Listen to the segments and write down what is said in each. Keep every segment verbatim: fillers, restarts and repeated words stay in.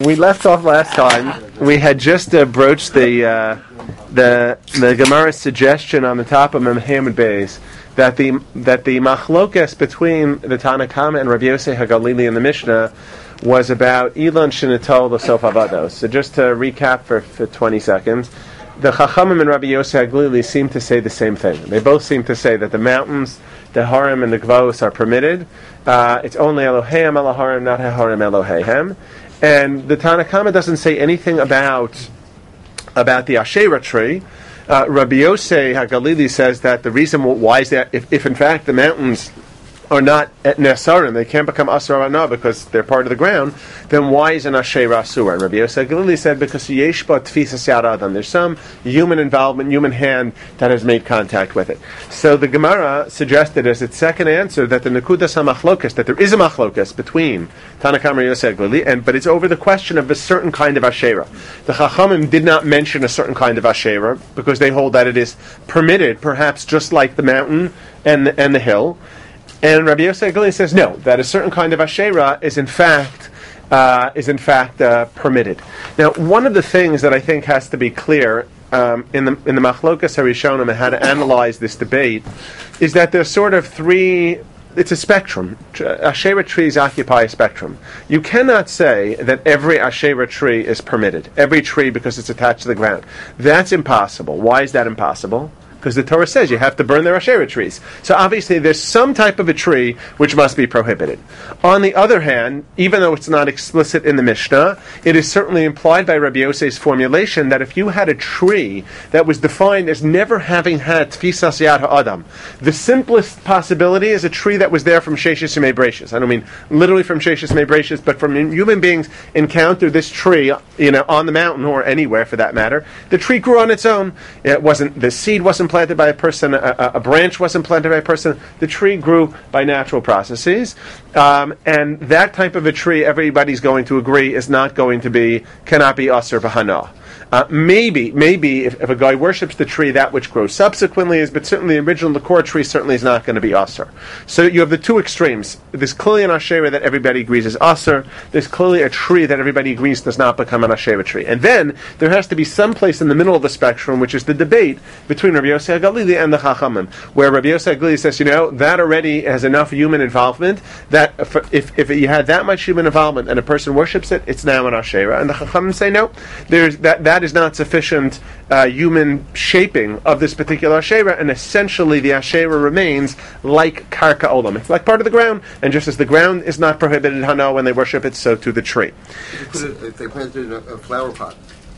we left off last time. We had just uh, broached the uh, the the Gemara's suggestion on the top of Muhammad Beis that the that the machlokes between the Tana Kama and Rabbi Yosei HaGalili in the Mishnah was about Ilan Shenitol L'Sof Avados. So just to recap for, for twenty seconds, the Chachamim and Rabbi Yosei HaGalili seem to say the same thing. They both seem to say that the mountains, the Harim and the Gvos are permitted. Uh, it's only Eloheim Eloharim, not Harim Eloheim. And the Tana Kama doesn't say anything about about the Asherah tree. Uh, Rabbi Yosei HaGalili says that the reason why is that if, if in fact the mountains are not at Nesarim, they can't become Asar Anah because they're part of the ground, then why is an Asherah Asur? And Rabbi Yosei HaGalili said because Yesh Ba Tfisas Yad Adam, there's some human involvement, human hand that has made contact with it. So the Gemara suggested as its second answer that the Nekudas HaMachlokas, that there is a Machlokas between Tanakam and Yosei HaGalili, and but it's over the question of a certain kind of Asherah. The Chachamim did not mention a certain kind of Asherah because they hold that it is permitted, perhaps just like the mountain and the, and the hill. And Rabbi Yosei HaGalili says no, that a certain kind of Asherah is in fact uh, is in fact uh, permitted. Now, one of the things that I think has to be clear um, in the in the Machlokas HaRishonim and how to analyze this debate is that there's sort of three. It's a spectrum. Asherah trees occupy a spectrum. You cannot say that every Asherah tree is permitted. Every tree because it's attached to the ground. That's impossible. Why is that impossible? Because the Torah says you have to burn their Asherah trees. So obviously there's some type of a tree which must be prohibited. On the other hand, even though it's not explicit in the Mishnah, it is certainly implied by Rabbi Yosei's formulation that if you had a tree that was defined as never having had Tfisas Yad HaAdam, the simplest possibility is a tree that was there from Sheshis Yemei Breishis. I don't mean literally from Sheshis Yemei Breishis, but from human beings encountered this tree, you know, on the mountain or anywhere for that matter. The tree grew on its own. It wasn't, the seed wasn't planted by a person, a, a branch wasn't planted by a person, the tree grew by natural processes, um, and that type of a tree, everybody's going to agree, is not going to be, cannot be Asur B'Hana. Uh, maybe, maybe if, if a guy worships the tree, that which grows subsequently is, but certainly the original, the core tree certainly is not going to be Asur. So you have the two extremes. There's clearly an Asherah that everybody agrees is Asur. There's clearly a tree that everybody agrees does not become an Asherah tree. And then there has to be some place in the middle of the spectrum, which is the debate between Rabbi Yosei HaGalili and the Chachamim, where Rabbi Yosei HaGalili says, you know, that already has enough human involvement that if if you had that much human involvement and a person worships it, it's now an Asherah. And the Chachamim say, no, there's that that is not sufficient uh, human shaping of this particular Asherah, and essentially the Asherah remains like Karka Olam. It's like part of the ground, and just as the ground is not prohibited Hana when they worship it, so to the tree. If they, put it, if they planted it in a, a flower pot,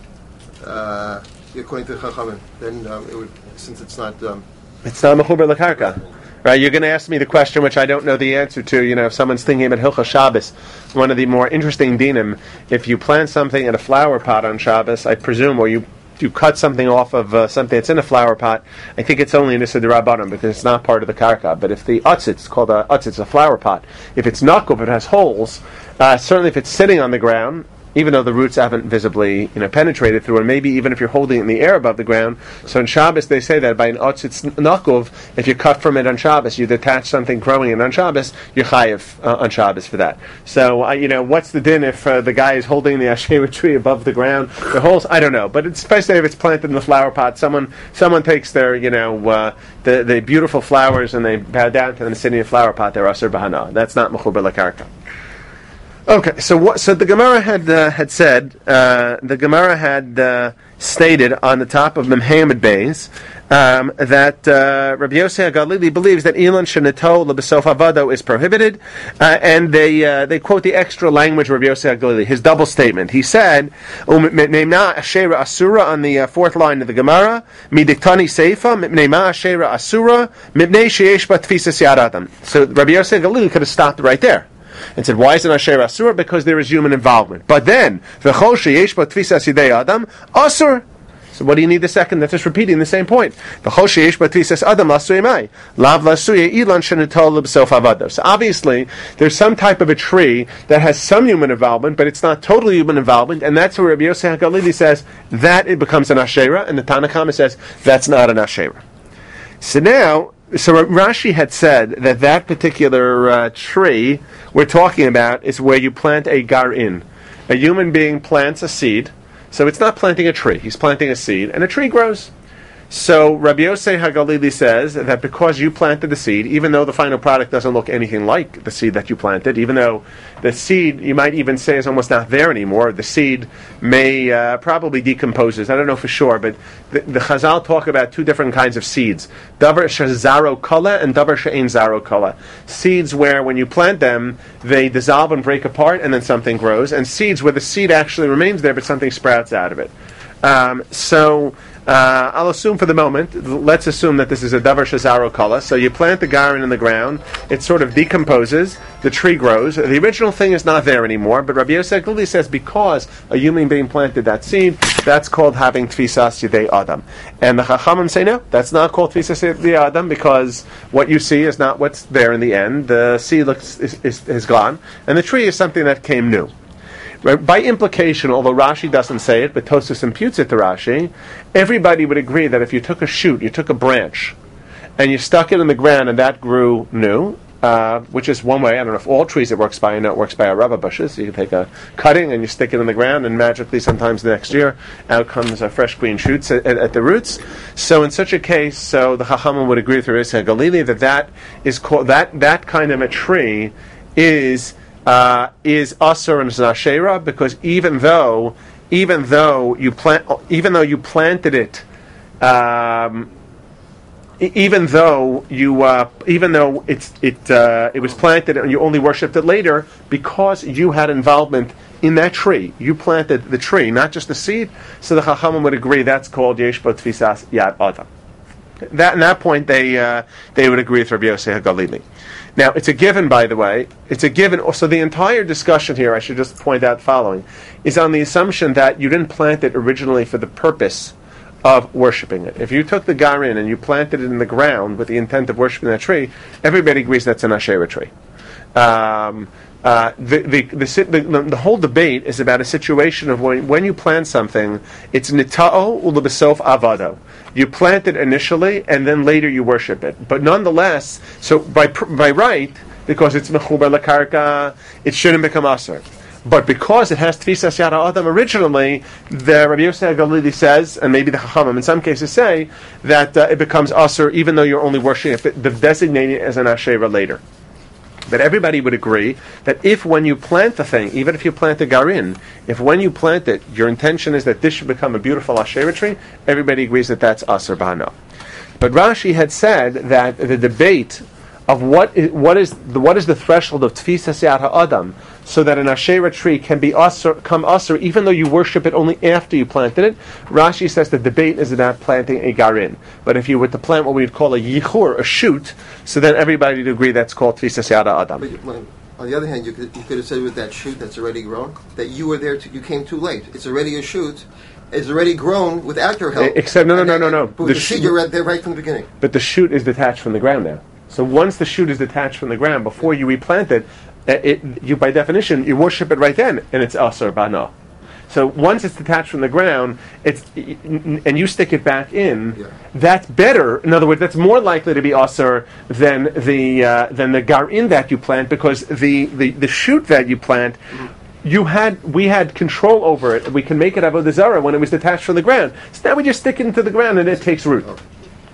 uh, according to Chachamim, then um, it would, since it's not... Um, it's not Mechuber L'Karka. Right, you're going to ask me the question which I don't know the answer to. You know, if someone's thinking about Hilchos Shabbos, one of the more interesting dinim, if you plant something in a flower pot on Shabbos, I presume, or you you cut something off of uh, something that's in a flower pot, I think it's only an Issa D'Rabbanan because it's not part of the karka. But if the utzitz, it's called a utzitz, a flower pot, if it's nakuf, if it has holes, uh, certainly if it's sitting on the ground, even though the roots haven't visibly, you know, penetrated through, and maybe even if you're holding it in the air above the ground. So in Shabbos they say that by an otzitz nakov, if you cut from it on Shabbos, you detach something growing in on Shabbos, you're chayiv uh, on Shabbos for that. So, uh, you know, what's the din if uh, the guy is holding the Asherah tree above the ground? The holes, I don't know, but it's, especially if it's planted in the flower pot, someone someone takes their, you know, uh, the, the beautiful flowers and they bow down to them sitting in a flower pot, they're Asur B'Hana. That's not Mechuber L'Karka. Okay, so what? So the Gemara had uh, had said, uh, the Gemara had uh, stated on the top of Memhamed Beis um, that uh, Rabbi Yosei HaGalili believes that Ilan Shenitol L'Besof Avado is prohibited, uh, and they uh, they quote the extra language of Rabbi Yosei HaGalili, his double statement. He said, "Neimna Asherah Asura" on the uh, fourth line of the Gemara, "Midiktani Seifa Neimna Asherah Asura Mipnei Sheyesh Ba Tfisas Yad Adam." So Rabbi Yosei HaGalili could have stopped right there and said, why is it Asherah Asur? Because there is human involvement. But then, V'chol sheyesh bo tfisas yidei Adam, Asur. So what do you need the second? That's just repeating the same point. V'chol sheyesh bo tfisas Adam l'asuyei mai. Lav l'asuyei ilan shenitol l'b'sof avado. So obviously, there's some type of a tree that has some human involvement, but it's not totally human involvement, and that's where Rabbi Yosei HaGalili says that it becomes an Asherah, and the Tana Kama says that's not an Asherah. So now, so Rashi had said that that particular uh, tree we're talking about is where you plant a garin. A human being plants a seed, so it's not planting a tree. He's planting a seed, and a tree grows. So Rabbi Yosei HaGalili says that because you planted the seed, even though the final product doesn't look anything like the seed that you planted, even though the seed, you might even say, is almost not there anymore, the seed may uh, probably decomposes. I don't know for sure, but the, the Chazal talk about two different kinds of seeds. Davar shezaro kala and davar she'ein zaro kala. Seeds where when you plant them, they dissolve and break apart and then something grows, and seeds where the seed actually remains there but something sprouts out of it. Um, so... Uh, I'll assume for the moment, let's assume that this is a davar shezaro kala. So you plant the garin in the ground, it sort of decomposes, the tree grows. The original thing is not there anymore, but Rabbi Yosef clearly says because a human being planted that seed, that's called having tfisas yedei adam. And the Chachamim say no, that's not called tfisas yedei adam because what you see is not what's there in the end. The seed looks is, is, is gone, and the tree is something that came new. By implication, although Rashi doesn't say it, but Tosfos imputes it to Rashi, everybody would agree that if you took a shoot, you took a branch, and you stuck it in the ground and that grew new, uh, which is one way. I don't know if all trees it works by, I know it works by our rubber bushes. So you can take a cutting and you stick it in the ground, and magically sometimes the next year out comes a fresh green shoots at, at, at the roots. So in such a case, so the Chachamim would agree with Rabbi Yosef HaGalili that that is called, that, that kind of a tree is... Uh, is asur and znashera, because even though, even though you plant, even though you planted it, um, even though you, uh, even though it's it uh, it was planted and you only worshipped it later, because you had involvement in that tree, you planted the tree, not just the seed. So the Chachamim would agree that's called yesh bo tfisas yad adam. That, in that point, they uh, they would agree with Rabbi Yosef HaGalili. Now, it's a given, by the way. It's a given. So the entire discussion here, I should just point out the following, is on the assumption that you didn't plant it originally for the purpose of worshipping it. If you took the garin and you planted it in the ground with the intent of worshipping that tree, everybody agrees that's an Asherah tree. Um, uh, the, the, the, the, the whole debate is about a situation of when, when you plant something, it's nita'o u'lebesof avado. You plant it initially, and then later you worship it. But nonetheless, so by by right, because it's mechubar lakarka, it shouldn't become aser. But because it has tfisas yad adam originally, the Rabbi Yosef HaGalili says, and maybe the Chachamim in some cases say, that uh, it becomes aser even though you're only worshiping it, designating it as an asherah later. But everybody would agree that if when you plant the thing, even if you plant the garin, if when you plant it, your intention is that this should become a beautiful Asherah tree, everybody agrees that that's Aser B'Hana. But Rashi had said that the debate of what is, what is the what is the threshold of Tfisas Yad HaAdam, so that an Asherah tree can be Aser, come Aser, even though you worship it only after you planted it. Rashi says the debate is about planting a garin. But if you were to plant what we would call a yichur, a shoot, so then everybody would agree that's called Tfisas Yad HaAdam. But on the other hand, you could, you could have said with that shoot that's already grown, that you were there, to, you came too late. It's already a shoot. It's already grown without your help. Except, no, no, no, no, no. But the, the shoot, you're right there right from the beginning. But the shoot is detached from the ground now. So once the shoot is detached from the ground, before you replant it, it you by definition, you worship it right then, and it's Aser B'Hana. So once it's detached from the ground, it's and you stick it back in, yeah. That's better. In other words, that's more likely to be Aser than the uh, than the garin that you plant, because the, the, the shoot that you plant, mm-hmm. you had we had control over it. We can make it avodah zarah when it was detached from the ground. So now we just stick it into the ground and it takes root. Okay.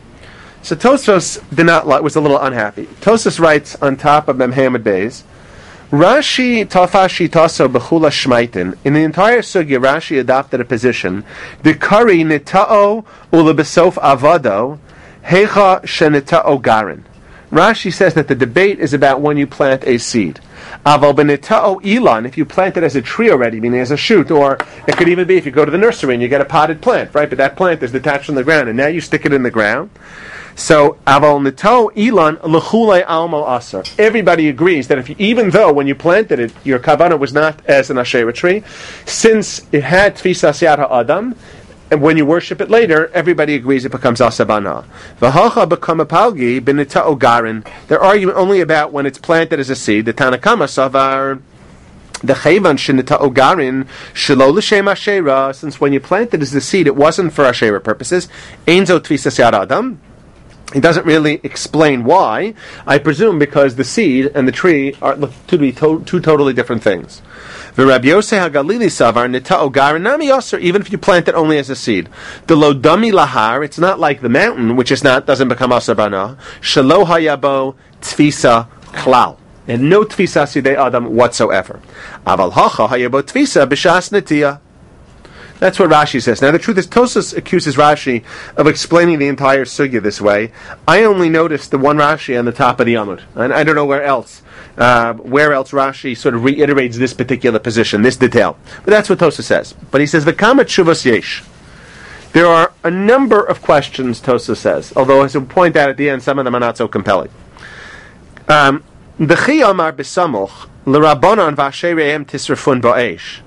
So Tosfos did not like, was a little unhappy. Tosfos writes on top of Memhamad Beis, Rashi tafashi taso bechula shmaitin. In the entire sugya, Rashi adopted a position: the kari nitao ulebesof avado hecha shenitao garin. Rashi says that the debate is about when you plant a seed. Aval benitao ilan, if you plant it as a tree already, meaning as a shoot, or it could even be if you go to the nursery and you get a potted plant, right? But that plant is detached from the ground, and now you stick it in the ground. So, aval nito ilan lechule almo aser. Everybody agrees that if you, even though when you planted it, your kavanah was not as an asherah tree, since it had tfisas yad ha'adam, and when you worship it later, everybody agrees it becomes Aser B'Hana. V'hacha become a palgi b'nita'o garin. They're arguing only about when it's planted as a seed. The Tanakama savar the chayvan shenita'o garin shelo l'shem asherah. Since when you planted as the seed, it wasn't for asherah purposes. Einzo tfisas yad adam. He doesn't really explain why. I presume because the seed and the tree are to be to- two totally different things. The Rabbi Yosei HaGalili savar nita'o garin nami yasser, even if you plant it only as a seed. The lo dami lahar, it's not like the mountain, which is not doesn't become asar bana. Shelo hayabo tfisa klal. And no tfisa sidei adam whatsoever. Aval hacha hayabo tfisa b'shas netiyah. That's what Rashi says. Now the truth is, Tosas accuses Rashi of explaining the entire sugya this way. I only noticed the one Rashi on the top of the Amud, and I don't know where else, uh, where else Rashi sort of reiterates this particular position, this detail. But that's what Tosas says. But he says, "V'kama tshuvas yesh." There are a number of questions, Tosas says, although as he'll point out at the end, some of them are not so compelling. Um, the Chi Amar b'samuch l'Rabbanan v'ashereim tisrafun ba'esh.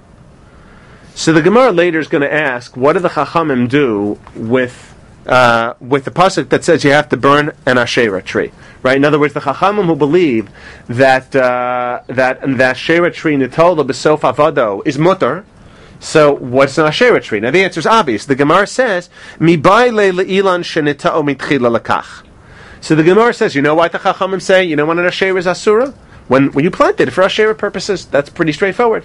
So the Gemara later is going to ask, what do the Chachamim do with uh, with the pasuk that says you have to burn an Asherah tree, right? In other words, the Chachamim who believe that uh, that the Asherah tree nitola b'sof avado is mutter. So what's an Asherah tree? Now the answer is obvious. The Gemara says mibai le leilan shenitao mitchila lakach. So the Gemara says, you know why the Chachamim say, you know when an Asherah is asura? When when you plant it for Asherah purposes, that's pretty straightforward.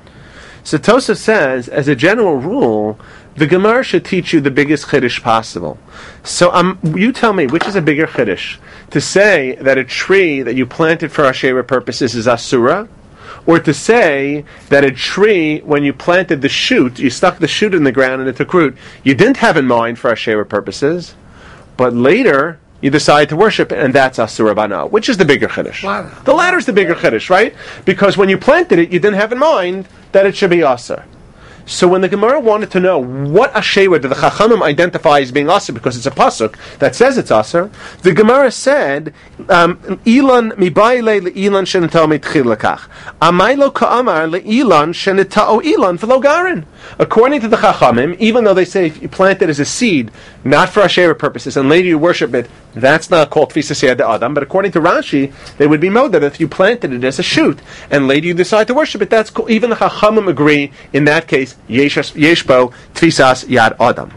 So Tosaf says, as a general rule, the Gemara should teach you the biggest chiddush possible. So um, you tell me, which is a bigger chiddush? To say that a tree that you planted for Asherah purposes is asura, or to say that a tree, when you planted the shoot, you stuck the shoot in the ground and it took root, you didn't have in mind for Asherah purposes, but later you decide to worship it, and that's asura bana. Which is the bigger chiddush? Wow. The latter is the bigger chiddush, right? Because when you planted it, you didn't have in mind that it should be asur. So when the Gemara wanted to know what Asherah do the Chachamim identify as being asur, because it's a pasuk that says it's asur, the Gemara said, um, "Ilan mibayle leilan shenitao mitchil lakach, amaylo ka'amar leilan shenitao ilan v'lo garin." According to the Chachamim, even though they say if you plant it as a seed, not for Asherah purposes, and later you worship it, that's not called tfisa siyad adam. But according to Rashi, they would be moded if you planted it as a shoot, and later you decide to worship it. That's cool. Even the Chachamim agree in that case. Yeshbo tfisas yad adam.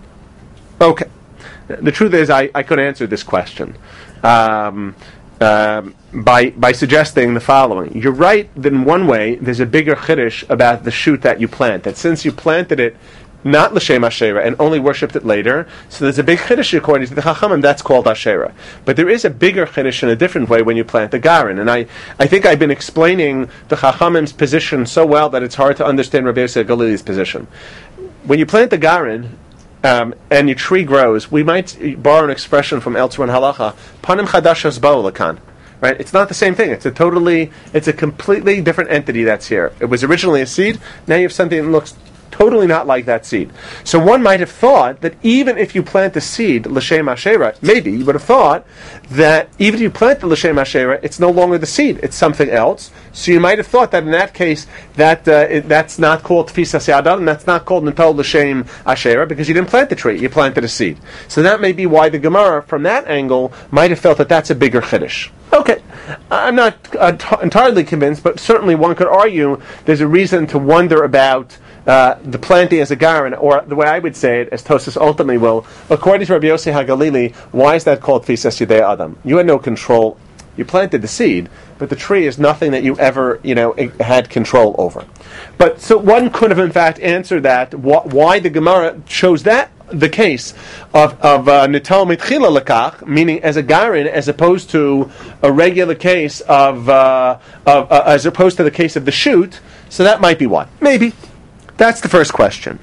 Okay. The truth is, I, I could answer this question um, um, by by suggesting the following. You're right that in one way there's a bigger chiddush about the shoot that you plant. That since you planted it not l'shem Asherah and only worshipped it later, so there's a big chiddush according to the Chachamim, that's called Asherah. But there is a bigger chiddush in a different way when you plant the garin. And I, I think I've been explaining the Chachamim's position so well that it's hard to understand Rabbi Yosef Galili's position. When you plant the garin, um, and your tree grows, we might borrow an expression from elsewhere in Halacha, panim chadashas ba'u lakan. Right? It's not the same thing. It's a totally, it's a completely different entity that's here. It was originally a seed, now you have something that looks totally not like that seed. So one might have thought that even if you plant the seed, l'shem Asherah, maybe you would have thought that even if you plant the l'shem Asherah, it's no longer the seed, it's something else. So you might have thought that in that case, that uh, it, that's not called tfisas yadam, and that's not called nitol l'shem Asherah, because you didn't plant the tree, you planted a seed. So that may be why the Gemara, from that angle, might have felt that that's a bigger chiddush. Okay, I'm not uh, t- entirely convinced, but certainly one could argue there's a reason to wonder about Uh, the planting as a garin, or the way I would say it, as Tosas ultimately will, according to Rabbi Yossi HaGalili, why is that called tfisas yadei adam? You had no control. You planted the seed, but the tree is nothing that you ever, you know, had control over. But so one could have in fact answered that wh- why the Gemara chose that the case of of nitol mitchila lakach, meaning as a garin, as opposed to a regular case of uh, of uh, as opposed to the case of the shoot. So that might be why. Maybe. That's the first question.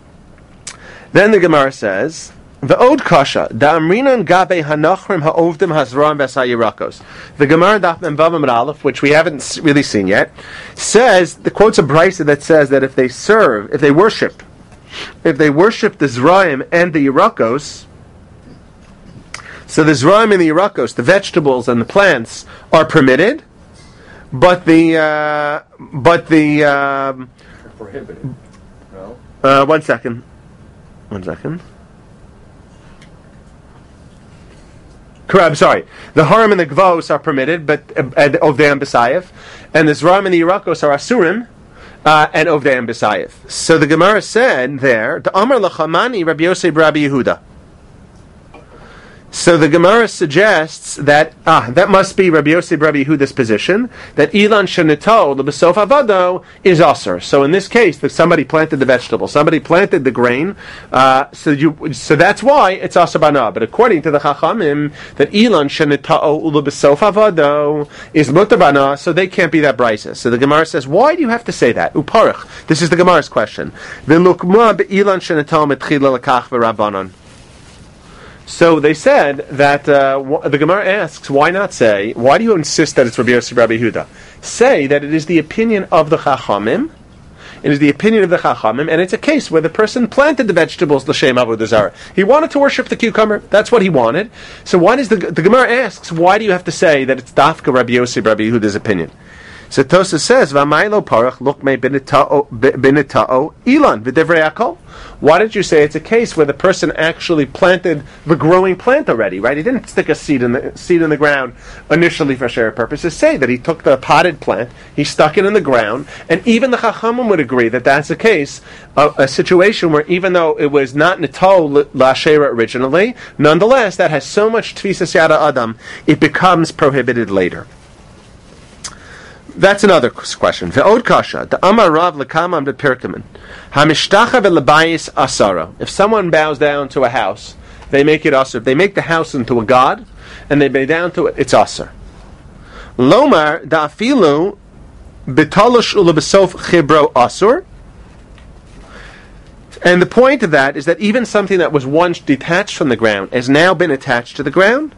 Then the Gemara says, the Od Kasha, Da'amrinan Gabe Hanachrim Ha'ovdim Hazram V'Sayirakos. The Gemara Daf Mem Vav Amud Aleph, which we haven't really seen yet, says, the quotes a brisa that says that if they serve, if they worship, if they worship the Zraim and the Yirakos, so the Zraim and the Yirakos, the vegetables and the plants, are permitted, but the, uh, but the, um, prohibited. No? Uh, one second. One second. Correct, I'm sorry. The Harim and the Gvos are permitted, but uh, Ovdei and B'Sayev. And the Zram and the Yirakos are Asurim, uh, and Ovdei and B'Sayev. So the Gemara said there, the Amar Lachamani Rabbi Yosef Rabbi Yehuda. So the Gemara suggests that ah, that must be Rabbi Yosef Rabbi Yehuda's position, that Ilan Shenito L'Besof Avado is Aser. So in this case, that somebody planted the vegetable, somebody planted the grain, uh, so you so that's why it's Aser Bana. But according to the Chachamim, that Ilan Shenito L'Besof Avado is Mutar Bana, so they can't be that brisa. So the Gemara says, why do you have to say that? Uparach. This is the Gemara's question. V'lukma be'ilan Shenito Metchila L'Kach V'Rabbanon. So they said that uh, w- the Gemara asks, why not say, why do you insist that it's Rabbi Yosef Rabbi Yehuda? Say that it is the opinion of the Chachamim, it is the opinion of the Chachamim, and it's a case where the person planted the vegetables, l'shem avodah zarah. He wanted to worship the cucumber, that's what he wanted. So why does the, the Gemara asks, why do you have to say that it's Dafka Rabbi Yosef Rabbi Yehuda's opinion? So Tosa says, "V'maylo parach lukmei binitao binitao ilan v'devrei akol." Why did you say it's a case where the person actually planted the growing plant already? Right? He didn't stick a seed in the seed in the ground initially for share purposes. Say that he took the potted plant, he stuck it in the ground, and even the Chachamim would agree that that's a case, a, a situation where even though it was not nitol la'ashera originally, nonetheless that has so much tfisas yada adam, it becomes prohibited later. That's another question. Ve'od kasha, the Amar Rav lekamam bepirkamin, hamishtacha ve'lebayis asara. If someone bows down to a house, they make it asar. They make the house into a god, and they bow down to it. It's asar. Lomar da'afilu betalosh ulebesof chibro asur. And the point of that is that even something that was once detached from the ground has now been attached to the ground.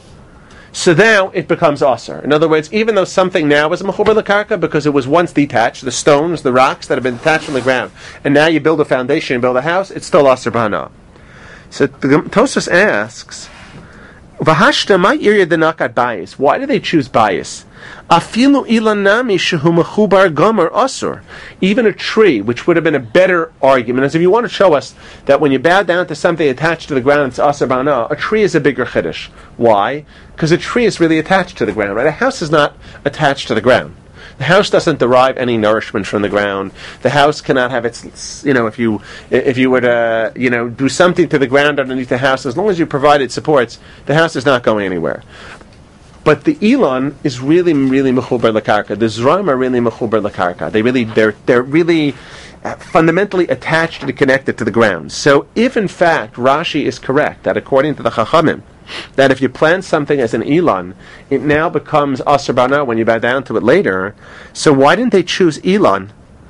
So now it becomes aser. In other words, even though something now is mechuber l'karka because it was once detached, the stones, the rocks that have been detached from the ground, and now you build a foundation, build a house, it's still aser b'hana. So Tosfos asks, "V'hashta my area denakat bias? Why do they choose bias? Afilu ilanami shehu mechubar gomer asur. Even a tree, which would have been a better argument, as if you want to show us that when you bow down to something attached to the ground, it's aser b'hana. A tree is a bigger chiddush. Why? Because a tree is really attached to the ground, right? A house is not attached to the ground. The house doesn't derive any nourishment from the ground. The house cannot have its, you know, if you if you were to, you know, do something to the ground underneath the house, as long as you provide it supports, the house is not going anywhere. But the Elon is really, really mechubar l'karka. The Zram are really mechubar l'karka. They really, they're they're really fundamentally attached and connected to the ground. So if in fact Rashi is correct that according to the Chachamim, that if you plant something as an Elon, it now becomes Aser Bana when you bow down to it later. So why didn't they choose Elon?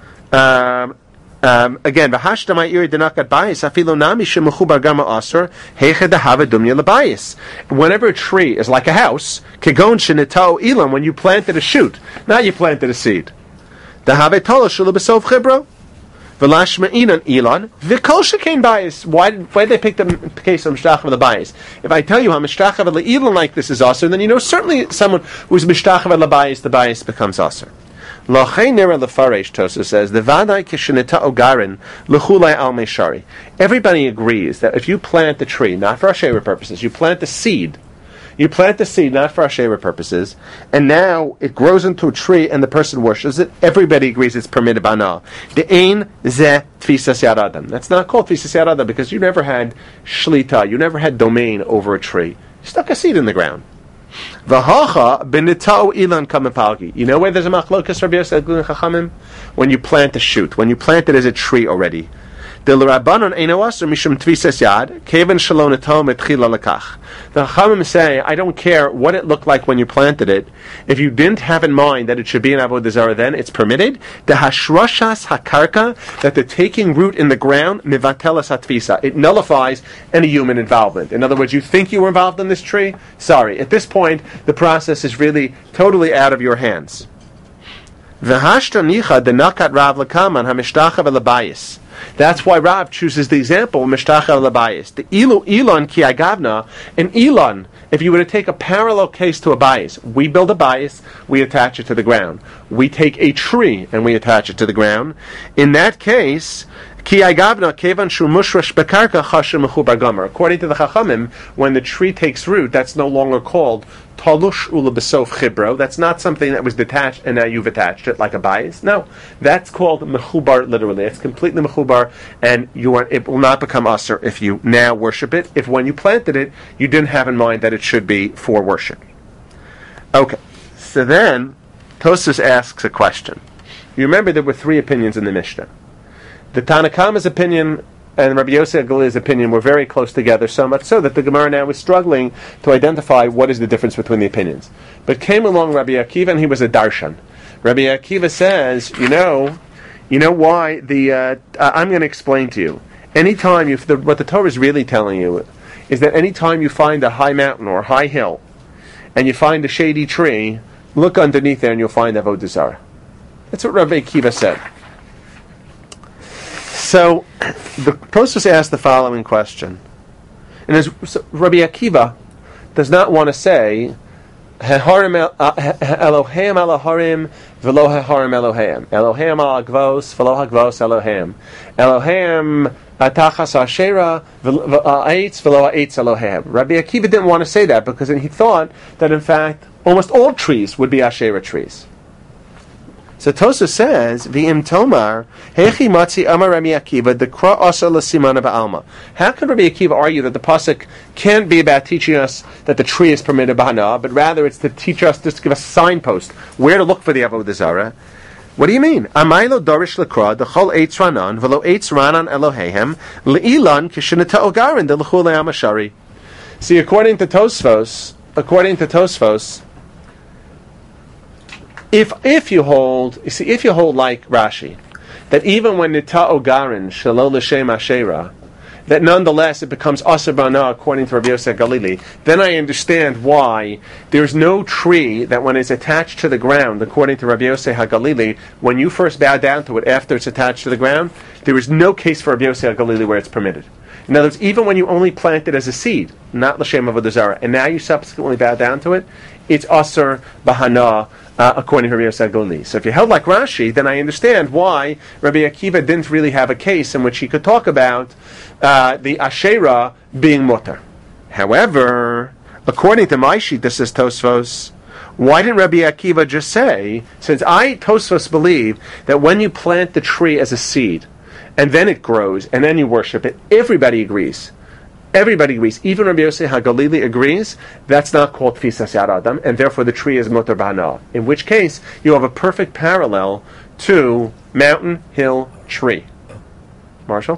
Um, um, again, v'hashta ma'iri denakat bayis afilo nami shemechubar gama aser heiche dehava dumya lebayis. Whenever a tree is like a house, kegon shenitao Elon, when you planted a shoot, now you planted a seed. Dehave tolo shulu b'sof chibro. V'lashma inan Elon v'kol shekain bias. Why did why did they pick the case of mishtachah of the bias? If I tell you how mishtachah of the Elon like this is aser, then you know certainly someone who's mishtachah of the bias, the bias becomes aser. Lachay nira lefaresh, Tosa says the vaday kishenita ogarin lechulay al meshari. Everybody agrees that if you plant the tree, not for Asherah purposes, you plant the seed. You plant the seed not for Asherah purposes, and now it grows into a tree and the person worships it. Everybody agrees it's permitted bana. The ein ze tfisas yad adam. That's not called tfisas yad adam because you never had shlita, you never had domain over a tree. You stuck a seed in the ground. V'hacha benitao ilan kamepalgi. You know where there's a machlokas Rabbi Yosef Chachamim? When you plant a shoot, when you plant it as a tree already. The Chachamim say, I don't care what it looked like when you planted it. If you didn't have in mind that it should be an avodah zarah, then it's permitted. The hashrashas hakarka, that the taking root in the ground, mivatelas hatvisa, it nullifies any human involvement. In other words, you think you were involved in this tree? Sorry. At this point, the process is really totally out of your hands. V'hashta nicha denakat rav lekaman hamishtacha v'labayis. That's why Rav chooses the example of Mishtach al Labayis. The Ilu Elon ki agavna, an Elon, if you were to take a parallel case to a bias, we build a bias, we attach it to the ground. We take a tree and we attach it to the ground. In that case, Ki agavna kevan shu mushrash bekarka chashem mechubar gomer. According to the Chachamim, when the tree takes root, that's no longer called talush ula besof chibro. That's not something that was detached and now you've attached it like a bias. No, that's called mechubar literally. It's completely mechubar, and you are. It will not become aser if you now worship it. If when you planted it, you didn't have in mind that it should be for worship. Okay, so then Tosfos asks a question. You remember there were three opinions in the Mishnah. The Tanakama's opinion and Rabbi Yosef Galil's opinion were very close together, so much so that the Gemara now is struggling to identify what is the difference between the opinions. But came along Rabbi Akiva, and he was a darshan. Rabbi Akiva says, you know, you know why the uh, I'm going to explain to you. Anytime you, the, what the Torah is really telling you is that anytime you find a high mountain or a high hill, and you find a shady tree, look underneath there and you'll find Avodah Zarah. That's what Rabbi Akiva said. So, the Tosfos asked the following question. And as, so Rabbi Akiva does not want to say, Elohim Elohim v'lo Elohim Elohim. Elohim al Agvos v'lo Agvos Elohim. Elohim atachas Asherah v'aitz v'lo aitz Elohim. Rabbi Akiva didn't want to say that because he thought that in fact almost all trees would be Asherah trees. So Tosfos says, "V'im tomar hechi matzi amar Rabbi Akiva dekra asa l'simana ba'alma." How can Rabbi Akiva argue that the pasuk can't be about teaching us that the tree is permitted b'hana, but rather it's to teach us, just to give us a signpost where to look for the avodah zarah? What do you mean? Amaylo dorish l'kra dechol eitz ranan v'lo eitz ranan Elohehem le'ilan kishinata ogarin delechul le'amashari. See, according to Tosfos, according to Tosfos. If if you hold, you see, if you hold like Rashi, that even when nita ogarin shelo l'shem asherah, that nonetheless it becomes aser bana according to Rabbi Yosef Galili, then I understand why there's no tree that when it's attached to the ground, according to Rabbi Yosef HaGalili, when you first bow down to it after it's attached to the ground, there is no case for Rabbi Yosef HaGalili where it's permitted. In other words, even when you only plant it as a seed, not l'shem avodah zarah, and now you subsequently bow down to it, it's aser bahana, uh, according to Rabbi Yosef Galili. So if you held like Rashi, then I understand why Rabbi Akiva didn't really have a case in which he could talk about uh, the Asherah being mutter. However, according to my sheet, this is Tosfos, why didn't Rabbi Akiva just say, since I, Tosfos, believe that when you plant the tree as a seed, and then it grows, and then you worship it, everybody agrees. Everybody agrees. Even Rabbi Yosef HaGalili agrees that's not called Tfisas Yad Adam, and therefore the tree is Mutar B'Hana. In which case, you have a perfect parallel to mountain, hill, tree. Marshall?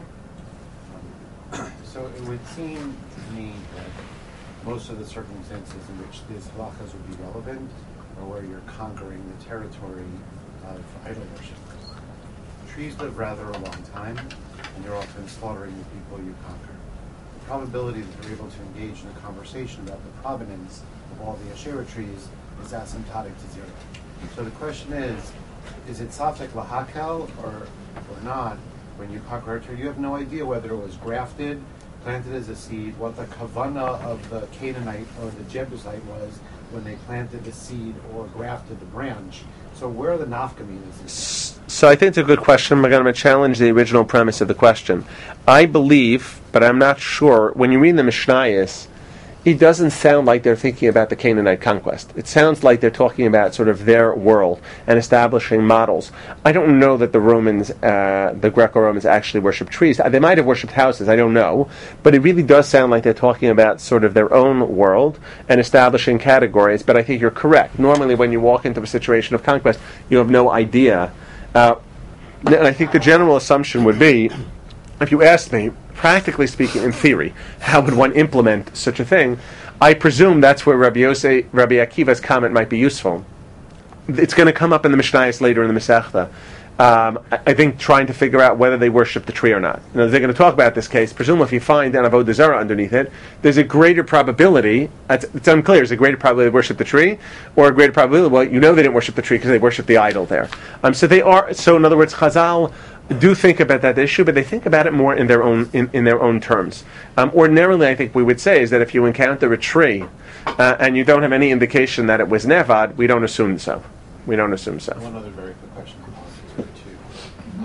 So it would seem to me that most of the circumstances in which these halachas would be relevant are where you're conquering the territory of idol worshippers. Trees live rather a long time, and you're often slaughtering the people you conquer. The probability that you're able to engage in a conversation about the provenance of all the Asherah trees is asymptotic to zero. So the question is, is it safek lahakel or or not when you conquer a tree? You have no idea whether it was grafted, planted as a seed, what the kavanah of the Canaanite or the Jebusite was when they planted the seed or grafted the branch. So where are the nafkaminas? So I think it's a good question. I'm going to challenge the original premise of the question. I believe, but I'm not sure, when you read the Mishnayos, it doesn't sound like they're thinking about the Canaanite conquest. It sounds like they're talking about sort of their world and establishing models. I don't know that the Romans, uh, the Greco-Romans actually worshipped trees. They might have worshipped houses, I don't know. But it really does sound like they're talking about sort of their own world and establishing categories. But I think you're correct. Normally when you walk into a situation of conquest, you have no idea. Uh, and I think the general assumption would be, if you asked me, practically speaking, in theory, how would one implement such a thing? I presume that's where Rabbi Yosef, Rabbi Akiva's comment might be useful. It's going to come up in the Mishnayos later in the Masechta. Um, I, I think trying to figure out whether they worship the tree or not. You know, they're going to talk about this case. Presumably, if you find an avodah zarah underneath it, there's a greater probability. It's, it's unclear. Is a greater probability they worship the tree, or a greater probability? Well, you know they didn't worship the tree because they worship the idol there. Um, so they are. So in other words, Chazal do think about that issue, but they think about it more in their own in, in their own terms. Um, ordinarily, I think we would say is that if you encounter a tree uh, and you don't have any indication that it was nevad, we don't assume so. We don't assume so. One other very quick question. Um,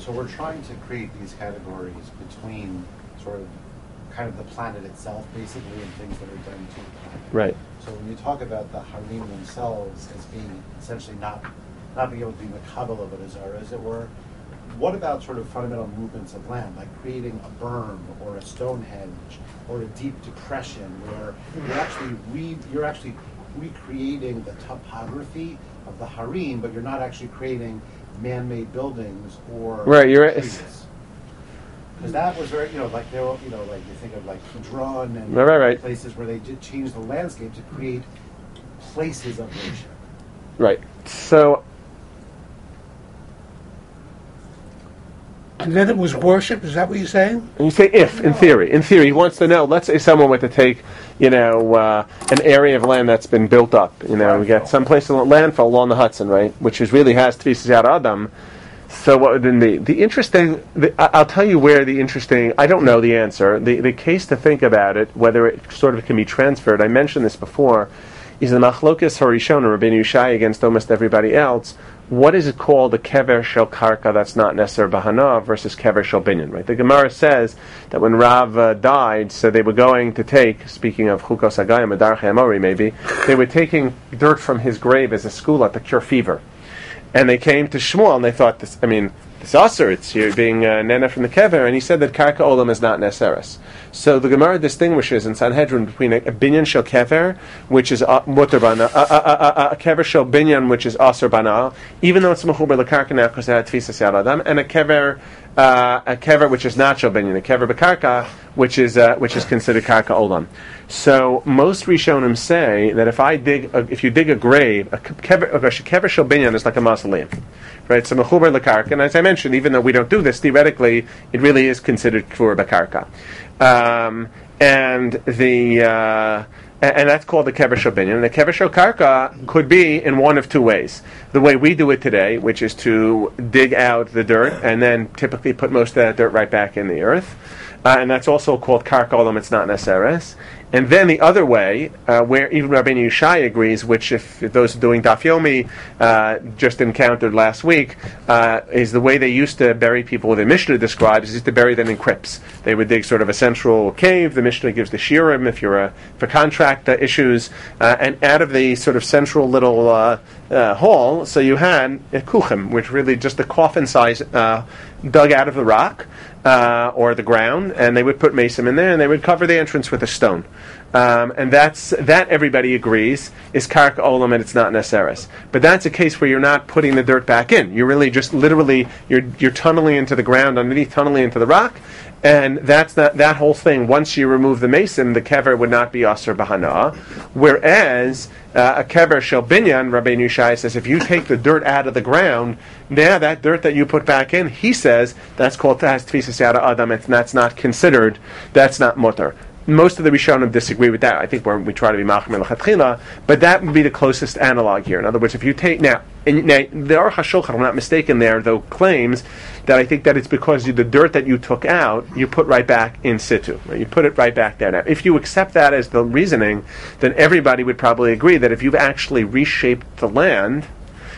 So we're trying to create these categories between sort of kind of the planet itself, basically, and things that are done to the planet. Right. So when you talk about the harim themselves as being essentially not not being able to be makabel of a zara, as it were, what about sort of fundamental movements of land, like creating a berm or a Stonehenge or a deep depression, where you're actually re, you're actually recreating the topography of the harim, but you're not actually creating man-made buildings or right. You're trees. Because that was very, you know, like they were, you know, like you think of like Hebron and right, right, right. places where they did change the landscape to create places of worship. Right. So. And then it was worship. Is that what you're saying? And you say if, in theory. In theory, he wants to know, let's say someone were to take, you know, uh, an area of land that's been built up. You know, we got some place, landfill along the Hudson, right, which is really has Tfisas Yad Adam. So what would it be? The interesting, the, I'll tell you where the interesting, I don't know the answer. The, the case to think about it, whether it sort of can be transferred, I mentioned this before, is the Machlokes Harishon, Rabbeinu Yishai against almost everybody else. What is it called, a kever shel karka that's not Neser Bahana versus kever shel binyan, right? The Gemara says that when Rav uh, died, so they were going to take, speaking of Chukos Hagayim, Adarche Amori maybe, they were taking dirt from his grave as a school to cure fever. And they came to Shmuel and they thought, this, I mean, this Aser, it's here being uh, Nena from the kever, and he said that karka olam is not Neseres. So the Gemara distinguishes in Sanhedrin between a, a binyan shel kever, which is uh, muter bana, a, a, a, a kever shel binyan, which is aser bana, even though it's mechuber lekarka now because it had tfisas yad adam, and a kever, uh, a kever which is not shel binyan, a kever bekarka, which is uh, which is considered karka olam. So most Rishonim say that if I dig, a, if you dig a grave, a kever, a kever shel binyan is like a mausoleum, right? So mechuber lekarka, and as I mentioned, even though we don't do this theoretically, it really is considered kfur bekarka. Um, and the uh, and that's called the kever shel binyan. And the kever shel karka could be in one of two ways. The way we do it today, which is to dig out the dirt and then typically put most of that dirt right back in the earth, uh, and that's also called karka olam. It's not neseres. And then the other way, uh, where even Rabbeinu Yishai agrees, which if those doing Daf Yomi uh, just encountered last week, uh, is the way they used to bury people. The Mishnah describes is to bury them in crypts. They would dig sort of a central cave. The Mishnah gives the shiurim if you're a, for contract uh, issues, uh, and out of the sort of central little uh, uh, hall, so you had a kuchem, which really just a coffin size uh, dug out of the rock. Uh, or the ground, and they would put mason in there, and they would cover the entrance with a stone. Um, and that's that everybody agrees is karka olam, and it's not neseres. But that's a case where you're not putting the dirt back in. You're really just literally you're you're tunneling into the ground underneath, tunneling into the rock, and that's not that whole thing. Once you remove the mason, the kever would not be aser bahana. Whereas uh, a kever shel binyan, Rabbeinu Yishai says, if you take the dirt out of the ground, now that dirt that you put back in, he says that's called has tfisas yad adam. It's that's not considered. That's not mutter. Most of the Rishonim disagree with that. I think we're, we try to be machmir l'chatchila, but that would be the closest analog here. In other words, if you take now, and now the Aruch HaShulchan, if I'm not mistaken, there though claims that I think that it's because you, the dirt that you took out, you put right back in situ. Right? You put it right back there. Now, if you accept that as the reasoning, then everybody would probably agree that if you've actually reshaped the land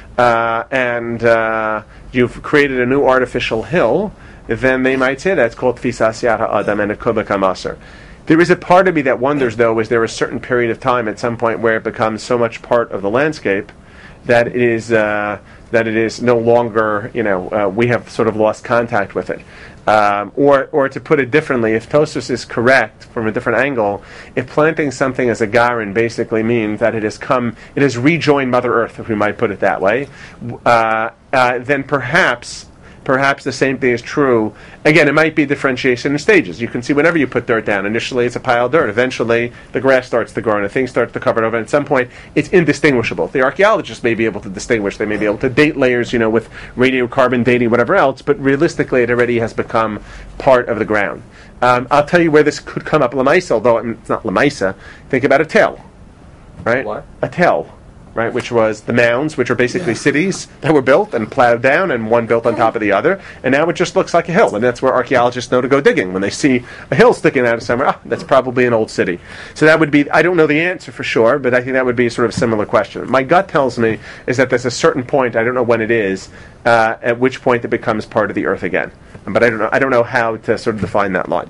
uh, and uh, you've created a new artificial hill, then they might say that's called tfisas yad ha'adam and it could become aser. There is a part of me that wonders, though, is there a certain period of time at some point where it becomes so much part of the landscape that it is uh, that it is no longer, you know, uh, we have sort of lost contact with it. Um, or, or to put it differently, if Tosfos is correct from a different angle, if planting something as a garin basically means that it has come, it has rejoined Mother Earth, if we might put it that way, uh, uh, then perhaps. Perhaps the same thing is true. Again, it might be differentiation in stages. You can see whenever you put dirt down, initially it's a pile of dirt. Eventually, the grass starts to grow and the thing starts to cover it over. And at some point, it's indistinguishable. The archaeologists may be able to distinguish. They may be able to date layers, you know, with radiocarbon dating, whatever else. But realistically, it already has become part of the ground. Um, I'll tell you where this could come up. Lamaisa, although it's not Lamaisa. Think about a tail, right? What? A tail. right? Which was the mounds, which are basically cities that were built and plowed down, and one built on top of the other, and now it just looks like a hill, and that's where archaeologists know to go digging. When they see a hill sticking out of somewhere, ah, that's probably an old city. So that would be, I don't know the answer for sure, but I think that would be sort of a similar question. My gut tells me is that there's a certain point, I don't know when it is, uh, at which point it becomes part of the earth again. But I don't know, I don't know how to sort of define that line.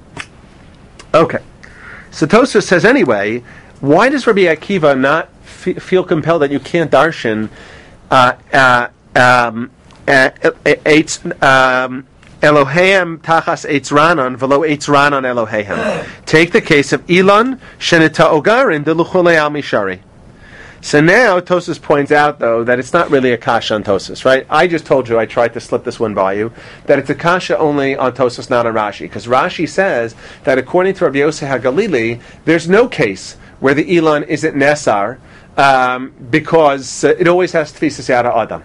Okay. So Tosfos says anyway, why does Rabbi Akiva not f- feel compelled that you can't darshan uh, uh, um, uh, eitz, um, Eloheim tachas eitz ranon velo eitz ranon Eloheim? Take the case of Elon shenita ogarin deluchule al mishari. So now Tosfos points out, though, that it's not really a kasha on Tosfos, right? I just told you, I tried to slip this one by you, that it's a kasha only on Tosfos, not on Rashi. Because Rashi says that according to Rabbi Yosef HaGalili, there's no case where the Elon isn't Nesar, um, because uh, it always has Tfisas Yada Adam.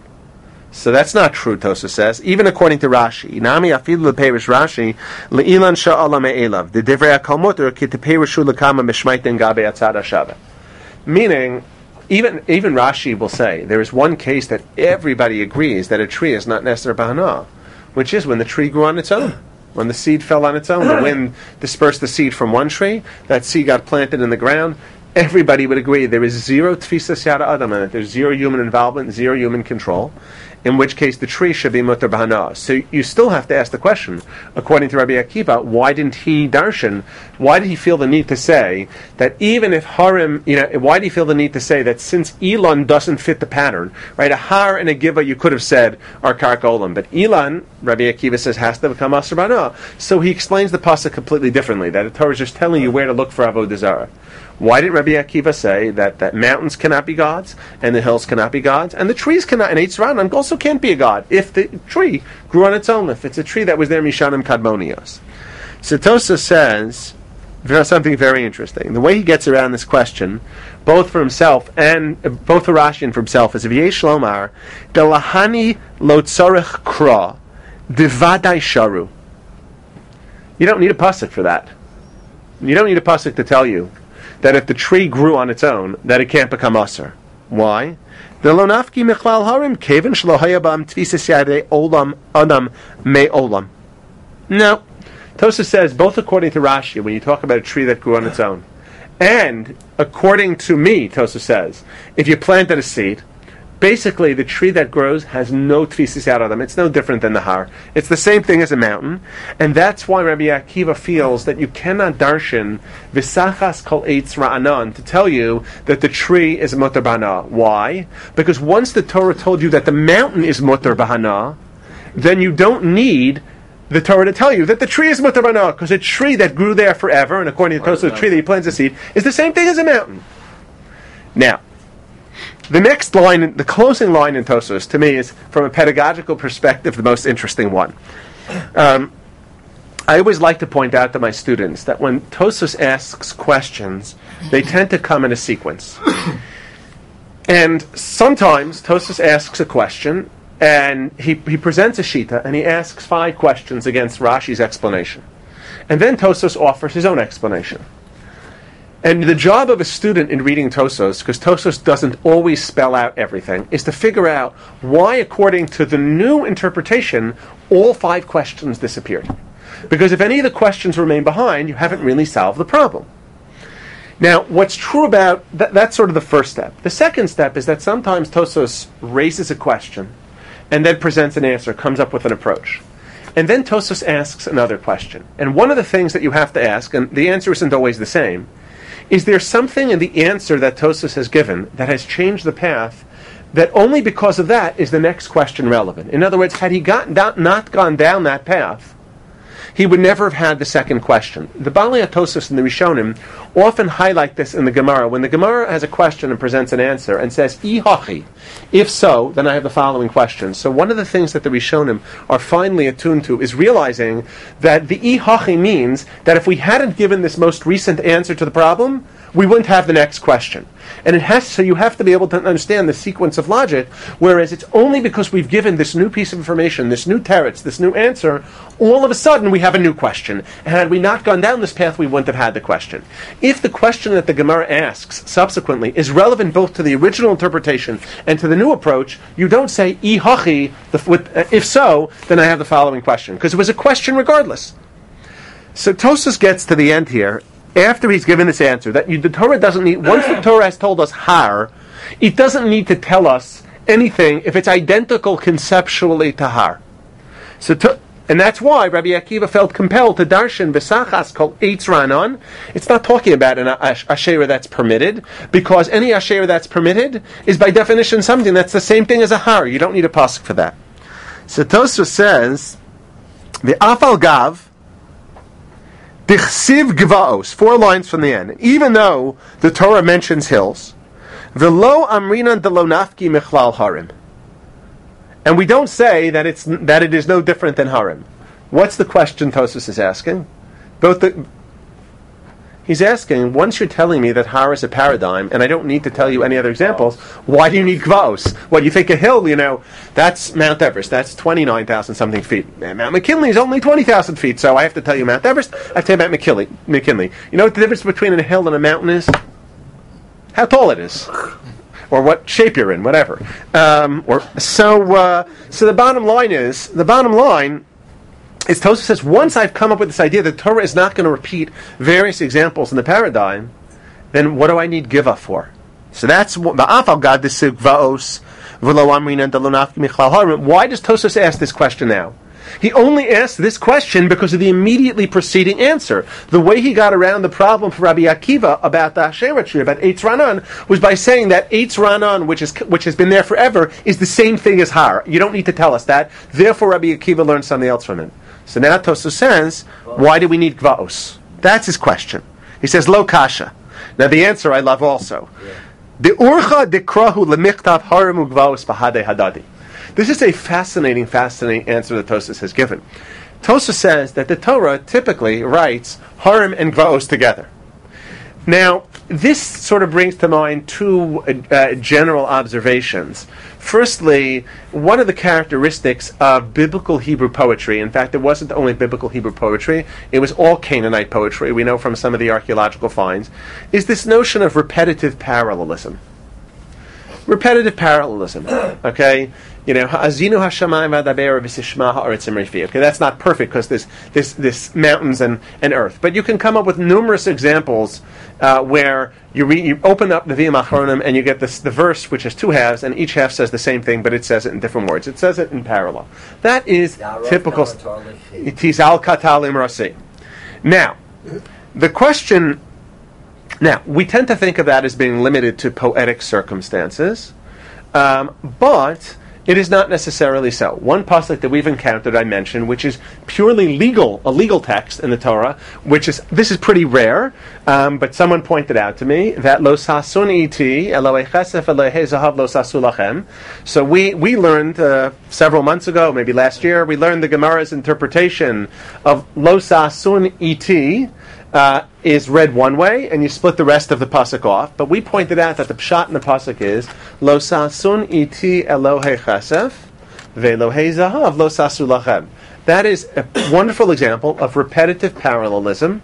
So that's not true, Tosfos says, even according to Rashi. Nami afilu leperish Rashi, le'ilan sha'ala me'elav, the divrei HaKol Motor, ki teperishu lekama mishmaiten gabe atzad hashava. Meaning, Even even Rashi will say there is one case that everybody agrees that a tree is not Neser Bahana, which is when the tree grew on its own, when the seed fell on its own. The wind dispersed the seed from one tree, that seed got planted in the ground. Everybody would agree there is zero Tfisas Yada Adam in it. There's zero human involvement, zero human control, in which case the tree should be Mutar Bahana. So you still have to ask the question, according to Rabbi Akiva, why didn't he darshan, why did he feel the need to say that even if Harim, you know, why did he feel the need to say that since Elon doesn't fit the pattern, right, a Har and a Giva you could have said are Karka Olam, but Elon, Rabbi Akiva says, has to become Asur Bahana. So he explains the pasuk completely differently, that the Torah is just telling you where to look for Avodah Zarah. Why did Rabbi Akiva say that, that mountains cannot be gods, and the hills cannot be gods, and the trees cannot, and Eitz Ranon also can't be a god if the tree grew on its own, if it's a tree that was there Mishanim Kadmonios? So Tosfos says something very interesting. The way he gets around this question, both for himself and uh, both for Rashi and for himself, is V'yesh Lomar, Delahani lo tzorech kra, divadai sharu. You don't need a pasuk for that. You don't need a pasuk to tell you that if the tree grew on its own, that it can't become usher. Why? No. Tosfos says, both according to Rashi, when you talk about a tree that grew on its own, and according to me, Tosfos says, if you planted a seed, basically the tree that grows has no tfisas yad adam. It's no different than the har. It's the same thing as a mountain, and that's why Rabbi Akiva feels that you cannot darshan v'sachas kol eitz ra'anan to tell you that the tree is mutar bahana. Why? Because once the Torah told you that the mountain is mutar bahana, then you don't need the Torah to tell you that the tree is mutar bahana, because a tree that grew there forever, and according to Tosfos, the tree that he plants a seed, is the same thing as a mountain. Now, the next line, the closing line in Tosfos, to me, is, from a pedagogical perspective, the most interesting one. Um, I always like to point out to my students that when Tosfos asks questions, they tend to come in a sequence. And sometimes Tosfos asks a question, and he, he presents a shita, and he asks five questions against Rashi's explanation. And then Tosfos offers his own explanation. And the job of a student in reading Tosfos, because Tosfos doesn't always spell out everything, is to figure out why, according to the new interpretation, all five questions disappeared. Because if any of the questions remain behind, you haven't really solved the problem. Now, what's true about th- that's sort of the first step. The second step is that sometimes Tosfos raises a question and then presents an answer, comes up with an approach. And then Tosfos asks another question. And one of the things that you have to ask, and the answer isn't always the same, is there something in the answer that Tosfos has given that has changed the path, that only because of that is the next question relevant? In other words, had he gotten down, not gone down that path, he would never have had the second question. The Balei HaTosfos and the Rishonim often highlight this in the Gemara. When the Gemara has a question and presents an answer and says, I hachi, if so, then I have the following question. So one of the things that the Rishonim are finely attuned to is realizing that the I hachi means that if we hadn't given this most recent answer to the problem, we wouldn't have the next question. And it has, so you have to be able to understand the sequence of logic, whereas it's only because we've given this new piece of information, this new teretz, this new answer, all of a sudden we have a new question. And had we not gone down this path, we wouldn't have had the question. If the question that the Gemara asks subsequently is relevant both to the original interpretation and to the new approach, you don't say, I hachi, the, with, uh, if so, then I have the following question. Because it was a question regardless. So Tosfos gets to the end here, after he's given this answer, that you, the Torah doesn't need, once the Torah has told us har, it doesn't need to tell us anything if it's identical conceptually to har. So, to, and that's why Rabbi Akiva felt compelled to darshan b'sachas called eitz ranon. It's not talking about an asherah that's permitted, because any asherah that's permitted is by definition something that's the same thing as a har. You don't need a pasuk for that. So Tosfos says, the afal gav, dichsiv gvaos, four lines from the end. Even though the Torah mentions hills, v'lo amrinan delo nafki michlal harim. And we don't say that it's that it is no different than harim. What's the question Tosfos is asking? Both the he's asking, once you're telling me that har is a paradigm, and I don't need to tell you any other examples, why do you need gvaos? What, you think a hill, you know, that's Mount Everest, that's twenty-nine thousand something feet. And Mount McKinley is only twenty thousand feet, so I have to tell you Mount Everest, I have to tell you about McKinley. McKinley. You know what the difference between a hill and a mountain is? How tall it is. Or what shape you're in, whatever. Um, or so. Uh, so the bottom line is the bottom line is Tosfos says, once I've come up with this idea that Torah is not going to repeat various examples in the paradigm, then what do I need giva for? So that's the afal gad vaos v'lo amrin and dalonaf michlal harim. Why does Tosfos ask this question now? He only asked this question because of the immediately preceding answer. The way he got around the problem for Rabbi Akiva about the Asherah tree, about Eitz Ranan, was by saying that Eitz Ranan, which is which has been there forever, is the same thing as Har. You don't need to tell us that. Therefore, Rabbi Akiva learned something else from it. So now Tosfos says, why do we need Gvaos? That's his question. He says, Lo kasha. Now the answer I love also. The urcha dekrahu lemichtav harim ugvaos bahade hadadi. This is a fascinating, fascinating answer that Tosfos has given. Tosfos says that the Torah typically writes harim and gvaos together. Now, this sort of brings to mind two uh, general observations. Firstly, one of the characteristics of biblical Hebrew poetry, in fact, it wasn't only biblical Hebrew poetry, it was all Canaanite poetry, we know from some of the archaeological finds, is this notion of repetitive parallelism. Repetitive parallelism, okay? You know, Azinu Hashamayim v'adaber v'sishma ha'aretzim refi. Okay, that's not perfect because there's this this mountains and, and earth, but you can come up with numerous examples uh, where you re- you open up the Nevi'im Achronim and you get this the verse which has two halves, and each half says the same thing, but it says it in different words. It says it in parallel. That is typical. Tizal katalim rasi. Now, the question. Now, we tend to think of that as being limited to poetic circumstances, um, but it is not necessarily so. One pasuk that we've encountered, I mentioned, which is purely legal, a legal text in the Torah, which is, this is pretty rare, um, but someone pointed out to me that lo sasun iti, Elohei chesef, Elohei zahav lo sasu lachem. So we, we learned uh, several months ago, maybe last year, we learned the Gemara's interpretation of lo sasun iti, Uh, is read one way, and you split the rest of the pasuk off. But we pointed out that the pshat in the pasuk is Lo sasun iti Elohei chesef ve'Elohei zahav lo sasu lachem. That is a wonderful example of repetitive parallelism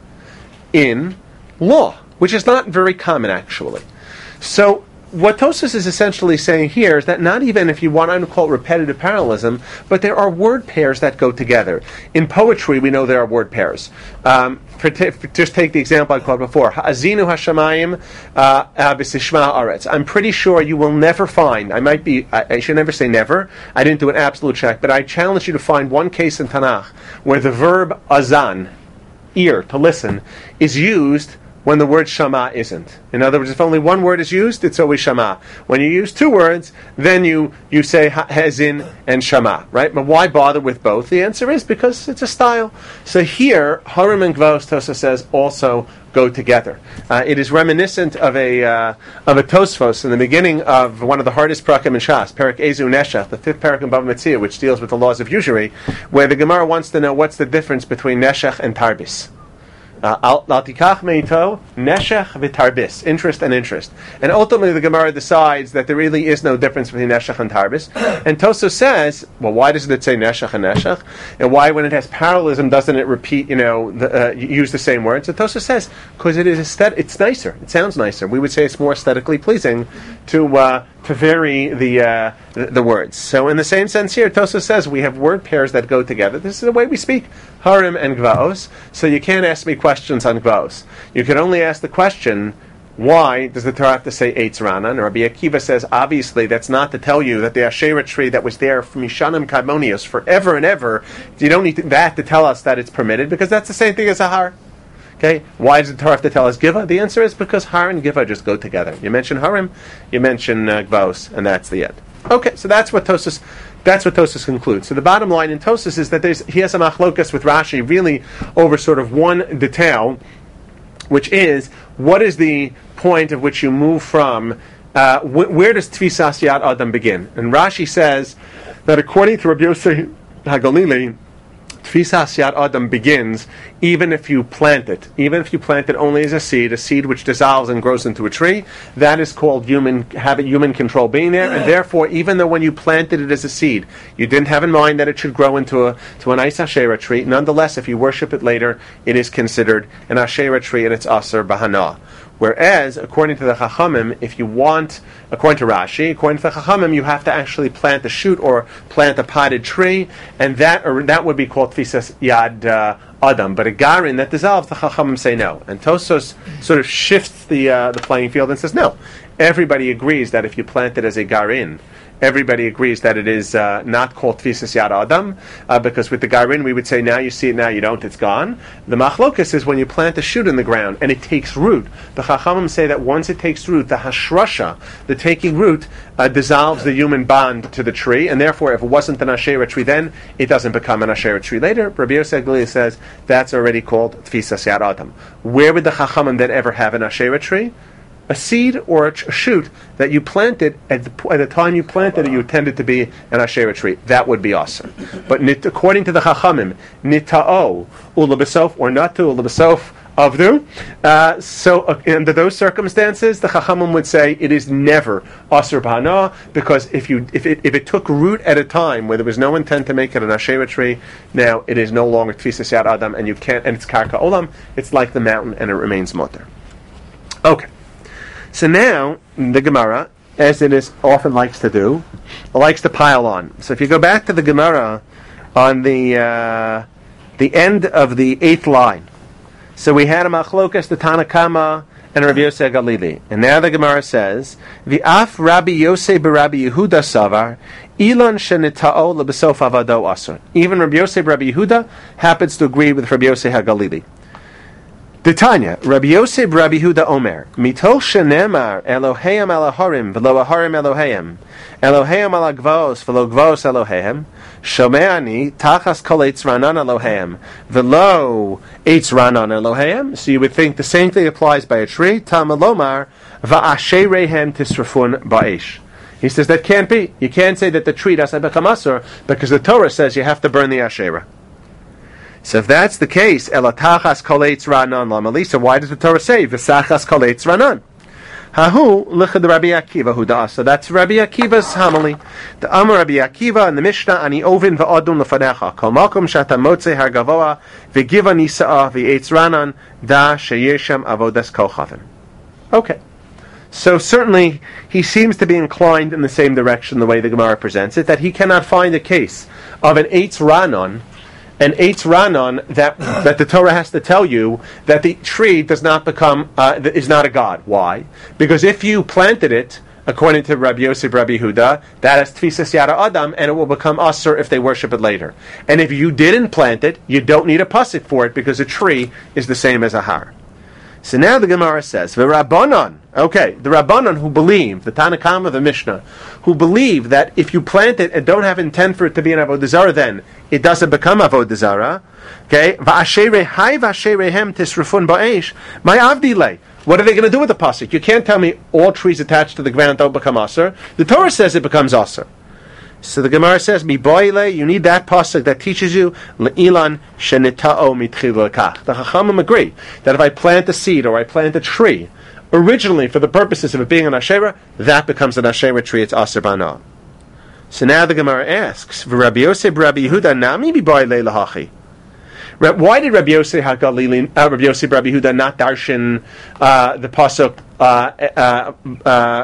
in law, which is not very common actually. So what Tosfos is essentially saying here is that not even if you want to call it repetitive parallelism, but there are word pairs that go together. In poetry, we know there are word pairs. Um, for t- for just take the example I quoted before. Ha'azinu hashamayim v'sishma ha'aretz. I'm pretty sure you will never find, I might be, I, I should never say never, I didn't do an absolute check, but I challenge you to find one case in Tanakh where the verb azan, ear, to listen, is used when the word shama isn't. In other words, if only one word is used, it's always shama. When you use two words, then you, you say hezin and shama, right? But why bother with both? The answer is because it's a style. So here, harim and gvaos, Tosfos says, also go together. Uh, it is reminiscent of a uh, of a Tosfos in the beginning of one of the hardest prakim in Shas, Perek Ezu Neshach, the fifth parak in Bava Metzia, which deals with the laws of usury, where the Gemara wants to know what's the difference between Neshach and Tarbis. Al tikach meito neshech v'tarbis, interest and interest. And ultimately the Gemara decides that there really is no difference between neshech and tarbis. And Tosfos says, well, why doesn't it say neshech and neshech? And why, when it has parallelism, doesn't it repeat, you know, the, uh, use the same words? So Tosfos says, because it is aesthet- it's nicer. It sounds nicer. We would say it's more aesthetically pleasing to uh, to vary the, uh, the the words. So in the same sense here, Tosfos says we have word pairs that go together. This is the way we speak, harim and gvaos. So you can't ask me questions on gvaos. You can only ask the question, why does the Torah have to say Eitz Ranan? And Rabbi Akiva says, obviously, that's not to tell you that the Asherah tree that was there from Mishanim Kadmonius forever and ever, you don't need to, that to tell us that it's permitted, because that's the same thing as a har. Okay, why does the Torah have to tell us Giva? The answer is because har and Giva just go together. You mention harim, you mention uh, gvaos, and that's the end. Okay, so that's what Tosfos that's what Tosfos concludes. So the bottom line in Tosfos is that there's he has a machlokas with Rashi really over sort of one detail, which is what is the point at which you move from uh, wh- where does Tfisas Yad Adam begin? And Rashi says that according to Rabbi Yosef HaGalili, Tfisas Yad Adam begins even if you plant it. Even if you plant it only as a seed, a seed which dissolves and grows into a tree, that is called human have human control being there, and therefore, even though when you planted it as a seed, you didn't have in mind that it should grow into a to an Eis Asherah tree, nonetheless, if you worship it later, it is considered an Asherah tree and it's Aser Bahana. Whereas, according to the Chachamim, if you want, according to Rashi, according to the Chachamim, you have to actually plant a shoot or plant a potted tree, and that or that would be called Tfisas Yad uh, Adam. But a garin that dissolves, the Chachamim say no. And Tosfos sort of shifts the uh, the playing field and says no. Everybody agrees that if you plant it as a garin, everybody agrees that it is uh, not called Tfisas Yad Adam, uh, because with the garin we would say now you see it, now you don't, it's gone. The machlokas is when you plant a shoot in the ground and it takes root. The Chachamim say that once it takes root, the hashrasha, the taking root, uh, dissolves the human bond to the tree, and therefore if it wasn't an Asherah tree then, it doesn't become an Asherah tree later. Rabbi Yosef HaGalili says that's already called Tfisas Yad Adam. Where would the Chachamim then ever have an Asherah tree? A seed or a, ch- a shoot that you planted at the, at the time you planted it, you intended to be an Asherah tree. That would be awesome. But nit, according to the Chachamim, nita'o ulabesof or natu ulabesof avdu. Uh, so uh, under those circumstances, the Chachamim would say it is never Aser B'Hana, because if you if it if it took root at a time where there was no intent to make it an Asherah tree, now it is no longer Tfisas Yad Adam, and you can't, and it's Karka Olam. It's like the mountain, and it remains mutter. Okay. So now, the Gemara, as it is often likes to do, likes to pile on. So if you go back to the Gemara on the uh, the end of the eighth line, so we had a machlokas, the Tanakama, and Rabbi Yosef HaGalili. And now the Gemara says, V'af Rabbi Yosef b'Rabbi Yehuda savar, Ilan shenita'o lebesof avado asur. Even Rabbi Yosef b'Rabbi Yehuda happens to agree with Rabbi Yosef HaGalili. Tanya, Rabbi Yosef Rabbi Huda Omer, Mitol shenemar Eloheim ala harim v'lo harim Eloheim, Eloheim ala gvos v'lo gvos Eloheim, Shomeani tachas kol eitz ranan Eloheim v'lo eitz ranan Eloheim. So you would think the same thing applies by a tree. Tamalomar va'asherehem tisrafun ba'esh. He says that can't be. You can't say that the tree doesn't become asur because the Torah says you have to burn the asherah. So if that's the case, elatachas kol eitz ranan lamali. So why does the Torah say v'sachas kol eitz ranan? Hahu lichad Rabbi Akiva huda. So that's Rabbi Akiva's homily. The Amar Rabbi Akiva in the Mishnah ani ovin va'adun lefanecha kol makom shata motzei har gavoa v'giva nisa'ah v'eitz ranan da sheyeshem avodas kochavim. Okay. So certainly he seems to be inclined in the same direction the way the Gemara presents it, that he cannot find a case of an eitz ranan, an eitz ranan that that the Torah has to tell you that the tree does not become uh, is not a god. Why? Because if you planted it, according to Rabbi Yosef Rabbi Huda, that is Tfisas Yad Adam, and it will become asur if they worship it later. And if you didn't plant it, you don't need a pasuk for it because a tree is the same as a har. So now the Gemara says, the Rabbanan, okay, the Rabbanan who believe, the Tanakama, the Mishnah, who believe that if you plant it and don't have intent for it to be an Avodah Zarah, then it doesn't become Avodah Zarah. Okay, Va'asherei hai va'ashereihem tisrafun ba'esh, my avdilei. What are they going to do with the pasuk? You can't tell me all trees attached to the ground don't become asur. The Torah says it becomes asur. So the Gemara says, "Mi boile," you need that pasuk that teaches you le'ilan shenitao mitchil lekach. The Chachamim agree that if I plant a seed or I plant a tree, originally for the purposes of it being an Asherah, that becomes an Asherah tree. It's aser bana. So now the Gemara asks, "V'Rabbi Yosef, Rabbi Yehuda, nami mi boile lahachi." Why did Rabbi Yosef Hagalili, uh, Rabbi Yosef, Rabbi Yehuda not darshan uh, the pasuk? Uh, uh, uh,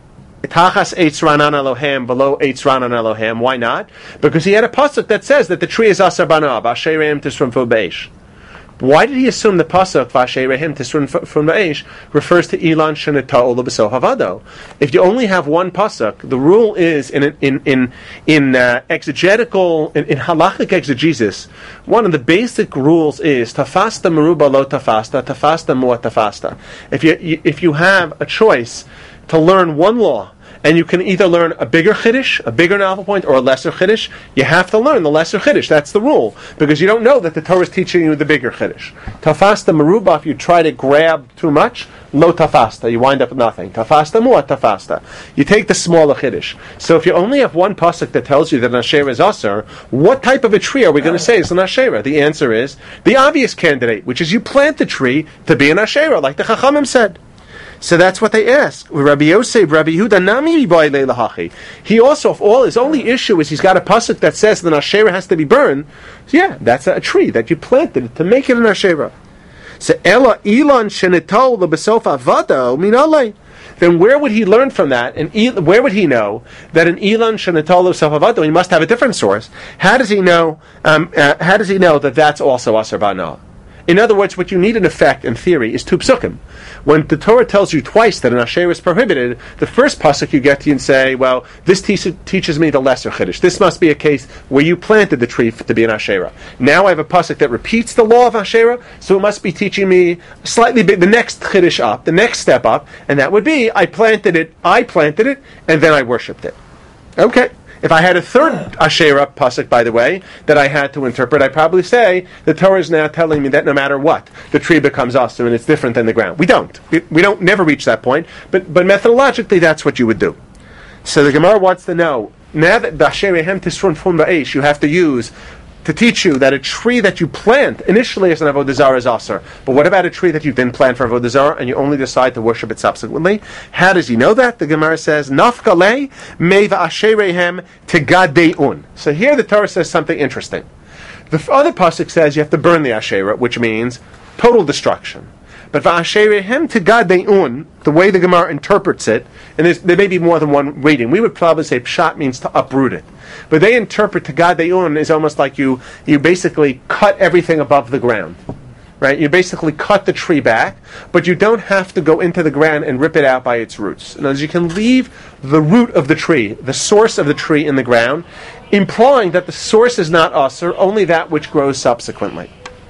Tachas eitz ranan Elohem, below eitz ranan Elohem. Why not? Because he had a pasuk that says that the tree is aser bana, v'ashereim tisrun fobeish. Why did he assume the pasuk v'ashereim tisrun fobeish refers to ilan shenita'ol l'besof havado? If you only have one pasuk, the rule is in in in in uh, exegetical in, in halachic exegesis, one of the basic rules is tafasta meruba lo tafasta, tafasta muat tafasta. If you if you have a choice to learn one law, and you can either learn a bigger chiddush, a bigger novel point, or a lesser chiddush, you have to learn the lesser chiddush. That's the rule. Because you don't know that the Torah is teaching you the bigger chiddush. Tafasta meruba, if you try to grab too much, lo tafasta, you wind up with nothing. Tafasta muat tafasta. You take the smaller chiddush. So if you only have one pasuk that tells you that an asherah is aser, what type of a tree are we going to say is an asherah? The answer is the obvious candidate, which is you plant the tree to be an asherah, like the Chachamim said. So that's what they ask. Rabbi Yosef, Rabbi Yehuda, nami boile lahachi. He also, if all his only issue is he's got a pasuk that says that an asherah has to be burned, so yeah, that's a tree that you planted to make it an asherah. So ela ilan shenitol lebesof avado minalei. Then where would he learn from that? And where would he know that an ilan shenitol lebesof avado? He must have a different source. How does he know? Um, uh, how does he know that that's also aser bana? In other words, what you need in effect, in theory, is two psukim. When the Torah tells you twice that an asherah is prohibited, the first pasuk you get to and say, well, this te- teaches me the lesser chiddush. This must be a case where you planted the tree to be an asherah. Now I have a pasuk that repeats the law of asherah, so it must be teaching me slightly big, the next chiddush up, the next step up, and that would be, I planted it, I planted it, and then I worshipped it. Okay. If I had a third Asherah pasuk, by the way, that I had to interpret, I'd probably say the Torah is now telling me that no matter what, the tree becomes aser and it's different than the ground. We don't. We, we don't never reach that point, but but methodologically that's what you would do. So the Gemara wants to know, now that B'asherehem tisrun fun ba'esh, you have to use to teach you that a tree that you plant initially as an avodah zarah is aser. But what about a tree that you didn't plant for avodah zarah and you only decide to worship it subsequently? How does he know that? The Gemara says, "Nafkale me va'asherehem tegadeun." So here the Torah says something interesting. The other pasuk says you have to burn the asherah, which means total destruction. But va'asherehem tegadeun, the way the Gemara interprets it, and there may be more than one reading. We would probably say pshat means to uproot it. But they interpret tegadeun is almost like you you basically cut everything above the ground. Right? You basically cut the tree back, but you don't have to go into the ground and rip it out by its roots. In other words, you can leave the root of the tree, the source of the tree in the ground, implying that the source is not aser, only that which grows subsequently.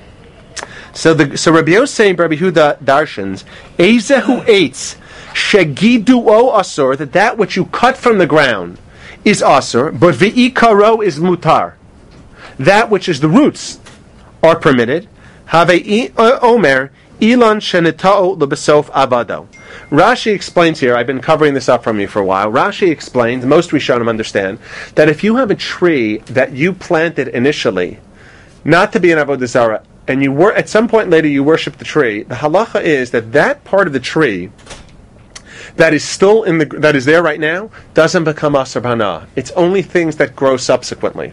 So the so Rabbi Yosef, Rabbi Yehuda darshans, Ezehu eitz shegidu o asur, that that which you cut from the ground is aser, but v'ikaro is mutar. That which is the roots are permitted. Have omer ilan shenitao lebesof abado. Rashi explains here, I've been covering this up from you for a while. Rashi explains, most Rishonim understand, that if you have a tree that you planted initially, not to be an avodah zarah, and you were at some point later you worship the tree, the halacha is that that part of the tree that is still in the that is there right now doesn't become aser bana. It's only things that grow subsequently.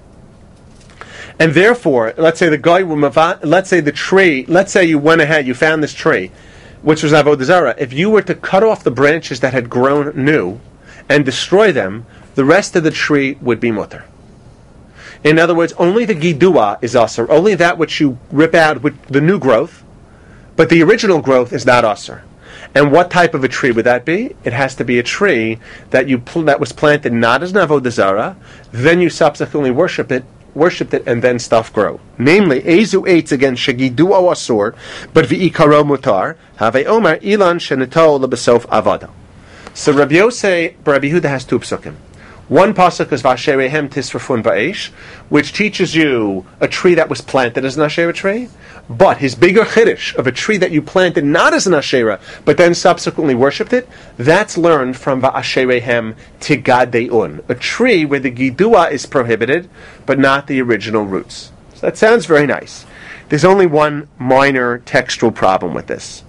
And therefore, let's say the guy, let's say the tree, let's say you went ahead, you found this tree, which was avodah zarah. If you were to cut off the branches that had grown new and destroy them, the rest of the tree would be mutter. In other words, only the gidua is aser, only that which you rip out with the new growth, but the original growth is not aser. And what type of a tree would that be? It has to be a tree that you pl- that was planted not as an avodah zarah, then you subsequently worship it, worshipped it, and then stuff grow. Namely, ezu eitz again shegidua asur, but v'ikaro mutar have omer ilan shenitol lebesof avada. So Rabbi Yosef, Rabbi Yehuda has two psukim. One pasuk is Vasherehem Tisrafun Ba'esh, which teaches you a tree that was planted as an Asherah tree. But his bigger chiddush of a tree that you planted not as an Asherah, but then subsequently worshipped it, that's learned from Va'asherehem Tigadeun, a tree where the Gidua is prohibited, but not the original roots. So that sounds very nice. There's only one minor textual problem with this.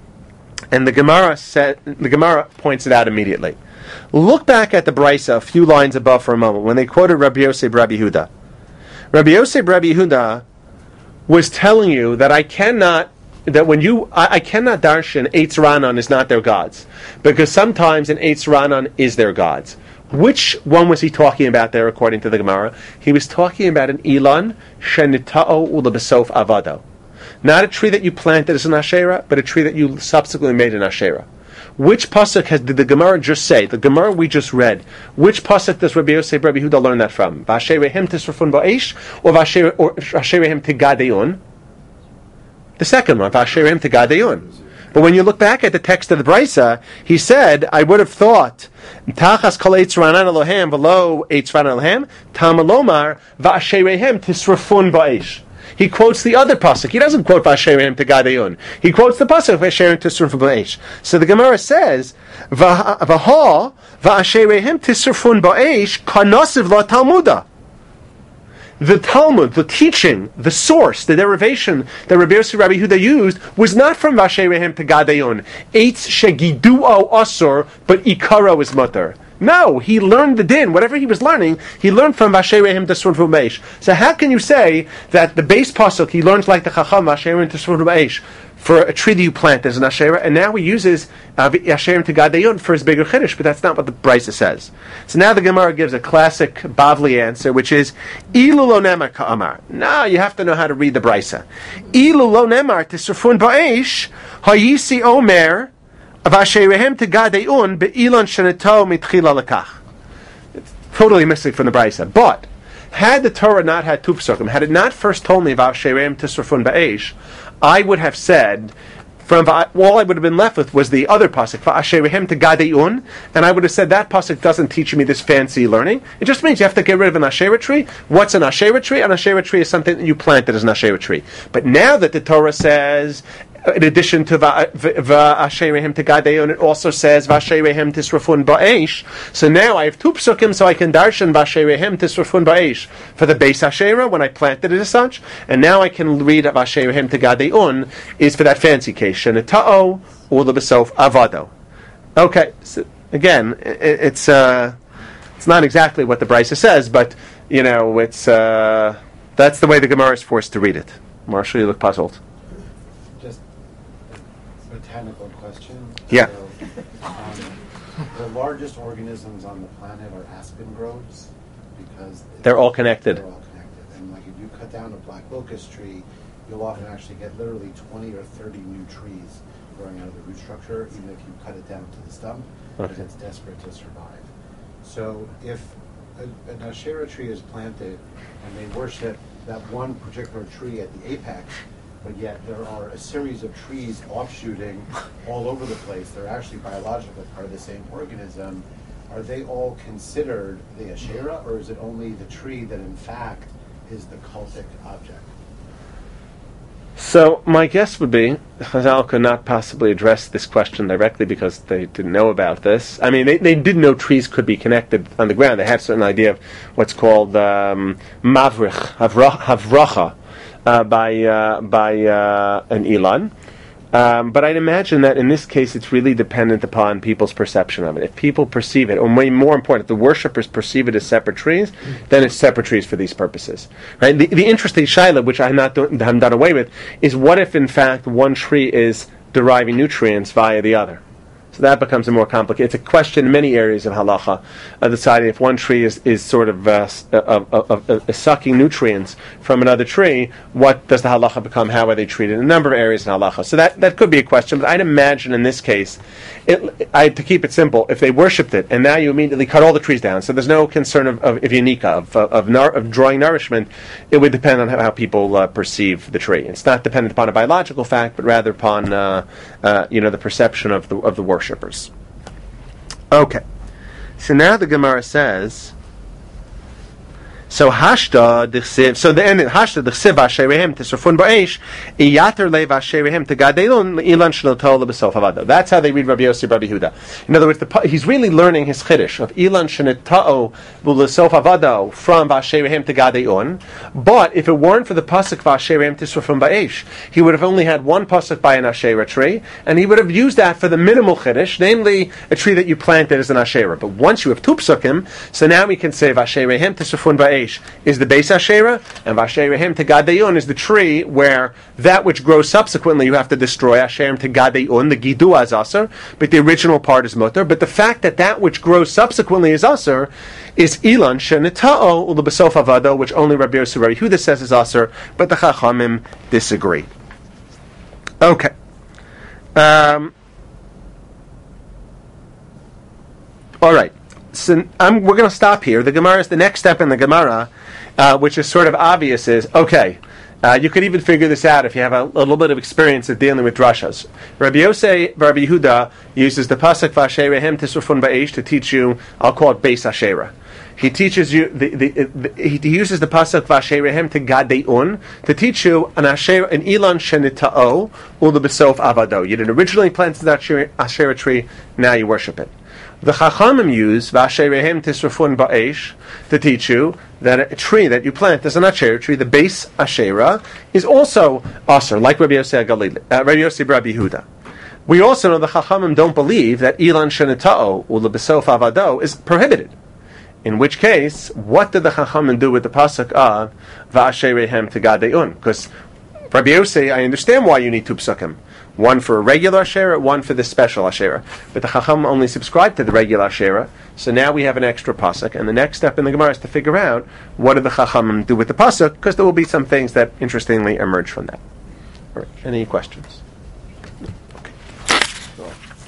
And the Gemara said, the Gemara points it out immediately. Look back at the Brisa a few lines above for a moment when they quoted Rabbi Yosef Rabbi Yehuda. Rabbi Yosef Rabbi Yehuda was telling you that I cannot, that when you, I, I cannot darshan Eitz Ranan is not their gods, because sometimes an Eitz Ranan is their gods. Which one was he talking about there according to the Gemara? He was talking about an Ilan Shenitao Ulabesof Avado. Not a tree that you planted as an Asherah, but a tree that you subsequently made an Asherah. Which pasuk has, did the Gemara just say? The Gemara we just read. Which pasuk does Rabbi Yosef Rabbi Yehuda learn that from? Vasherehem tisrafun ba'esh or Vasherehem tigadeun? The second one, Vasherehem tigadeun. But when you look back at the text of the Brisa, he said, I would have thought, Tachas kol eitz ranan Elohem v'lo eitz ranan Elohem tamalomar Vasherehem tisrafun ba'esh. He quotes the other pasuk. He doesn't quote Vasherehem Tigadeun. He quotes the pasuk Vasherehem Tisrafun Ba'esh. So the Gemara says, V'ha Vasherehem Tisrafun Ba'esh kanosiv la Talmuda. The Talmud, the teaching, the source, the derivation that Rabbi Yosef Rabbi Yehuda used was not from Vasherehem Tigadeun. Eitz shegiduo asur, but ikaro is mutter. No, he learned the din. Whatever he was learning, he learned from Vasherehem Tisrafun Ba'esh. So how can you say that the base pasuk he learns like the Chacham Vasherehem Tisrafun Ba'esh for a tree that you plant as an Asherah, and now he uses uh, Vasherehem Tigadeun for his bigger chiddush, but that's not what the Brisa says. So now the Gemara gives a classic Bavli answer, which is Ilu lo nemar ka'amar. No, you have to know how to read the Brisa. Ilu lo nemar Tisrafun Ba'esh hayisi omer Vasherehem Tigadeun be'ilan sheneto mitchila lekach. It's totally missing from the Brisa. But had the Torah not had two pesukim, had it not first told me Vasherehem Tisrafun Ba'esh, I would have said, from all I would have been left with was the other pasuk, Vasherehem Tigadeun, and I would have said that pasuk doesn't teach me this fancy learning. It just means you have to get rid of an Asherah tree. What's an Asherah tree? An Asherah tree is something that you planted as an Asherah tree. But now that the Torah says, in addition to Vasherehem Tigadeun, it also says Vasherehem Tisrafun Ba'esh. So now I have two psukim, so I can darshan Vasherehem Tisrafun Ba'esh for the base Asherah when I planted it as such, and now I can read Vasherehem Tigadeun is for that fancy case Shenitao Ulabesof Avado. Okay, so again, it, it's uh, it's not exactly what the Brisa says, but you know, it's uh, that's the way the Gemara is forced to read it. Marshall, you look puzzled. Botanical question. Yeah. So, um, the largest organisms on the planet are aspen groves because They're all connected. They're all connected, and like if you cut down a black locust tree, you'll often actually get literally twenty or thirty new trees growing out of the root structure, even if you cut it down to the stump, because Okay. it's desperate to survive. So if a, an Asherah tree is planted and they worship that one particular tree at the apex, but yet there are a series of trees offshooting all over the place. They're actually biologically part of the same organism. Are they all considered the Asherah, or is it only the tree that in fact is the cultic object? So my guess would be Chazal could not possibly address this question directly because they didn't know about this. I mean, they, they did know trees could be connected on the ground. They had a certain idea of what's called um, mavrich, havra- havracha, uh, by uh, by uh, an Ilan. Um, but I'd imagine that in this case it's really dependent upon people's perception of it. If people perceive it, or way more important, if the worshippers perceive it as separate trees, then it's separate trees for these purposes. Right? The, the interesting shaila, which I'm not do, I'm done away with, is what if in fact one tree is deriving nutrients via the other? So that becomes a more complicated. It's a question in many areas of halacha, uh, deciding if one tree is, is sort of uh, uh, uh, uh, uh, sucking nutrients from another tree, what does the halacha become? How are they treated? In a number of areas in halacha. So that, that could be a question. But I'd imagine in this case, it, I, to keep it simple, if they worshipped it and now you immediately cut all the trees down, so there's no concern of, of, of yanika, of, of, of, nar- of drawing nourishment, it would depend on how, how people uh, perceive the tree. It's not dependent upon a biological fact, but rather upon uh, uh, you know the perception of the of the worshippers. Okay, So now the Gemara says, so hashda d'chsiv. So the end hashda d'chsiv v'asherehem tisrafun ba'esh iyater le v'asherehem tegadelun ilan shel tol b'sof havada. That's how they read Rabbi Yossi Rabbi Yehuda. In other words, the, he's really learning his chiddush of ilan shenetao b'lesof havada from v'asherehem tegadelun. But if it weren't for the pasuk v'asherehem tisrafun ba'esh, he would have only had one pasuk by an asherah tree, and he would have used that for the minimal chiddush, namely a tree that you planted as an asherah. But once you have two psukim, so now we can say v'asherehem tisrafun ba'esh is the Beis Asherah, and Vasherehem Tegadeyun is the tree where that which grows subsequently you have to destroy. Asherem Tegadeyun, the Gidua is Aser, but the original part is Mutter. But the fact that that which grows subsequently is Aser is Ilan Shenita'o Ulubasof Avado, which only Rabbi Yossi Rabbi Yehuda says is Aser, but the Chachamim disagree. Okay. Um, all right. So I'm, we're going to stop here. The Gemara is the next step in the Gemara, uh, which is sort of obvious. Is okay. Uh, you could even figure this out if you have a, a little bit of experience at dealing with drashas. Rabbi Yosei, Rabbi Yehuda uses the pasuk v'asherehem tisrafun ba'esh to teach you. I'll call it Beis Asherah. He teaches you. The, the, the, he uses the pasuk v'asherehem tegadeun to teach you an asher, an ilan shenitao u'lebesof avado. You didn't originally plant that asherah tree. Now you worship it. The Chachamim use Vasherehem Tisrafun Ba'esh to teach you that a tree that you plant as an Asherah tree, the base Asherah, is also Aser, like Rabbi Yossi Galili, uh, Rabbi Yossi Rabbi Yehuda. We also know the Chachamim don't believe that Ilan Shenitao Ulebesof Avado is prohibited. In which case, what did the Chachamim do with the pasuk of Vasherehem Tegadeun? Because Rabbi Yossi, I understand why you need two psukim. One for a regular Asherah, one for the special Asherah. But the Chacham only subscribed to the regular Asherah, so now we have an extra pasuk. And the next step in the Gemara is to figure out what did the Chacham do with the pasuk, because there will be some things that interestingly emerge from that. All right. Any questions?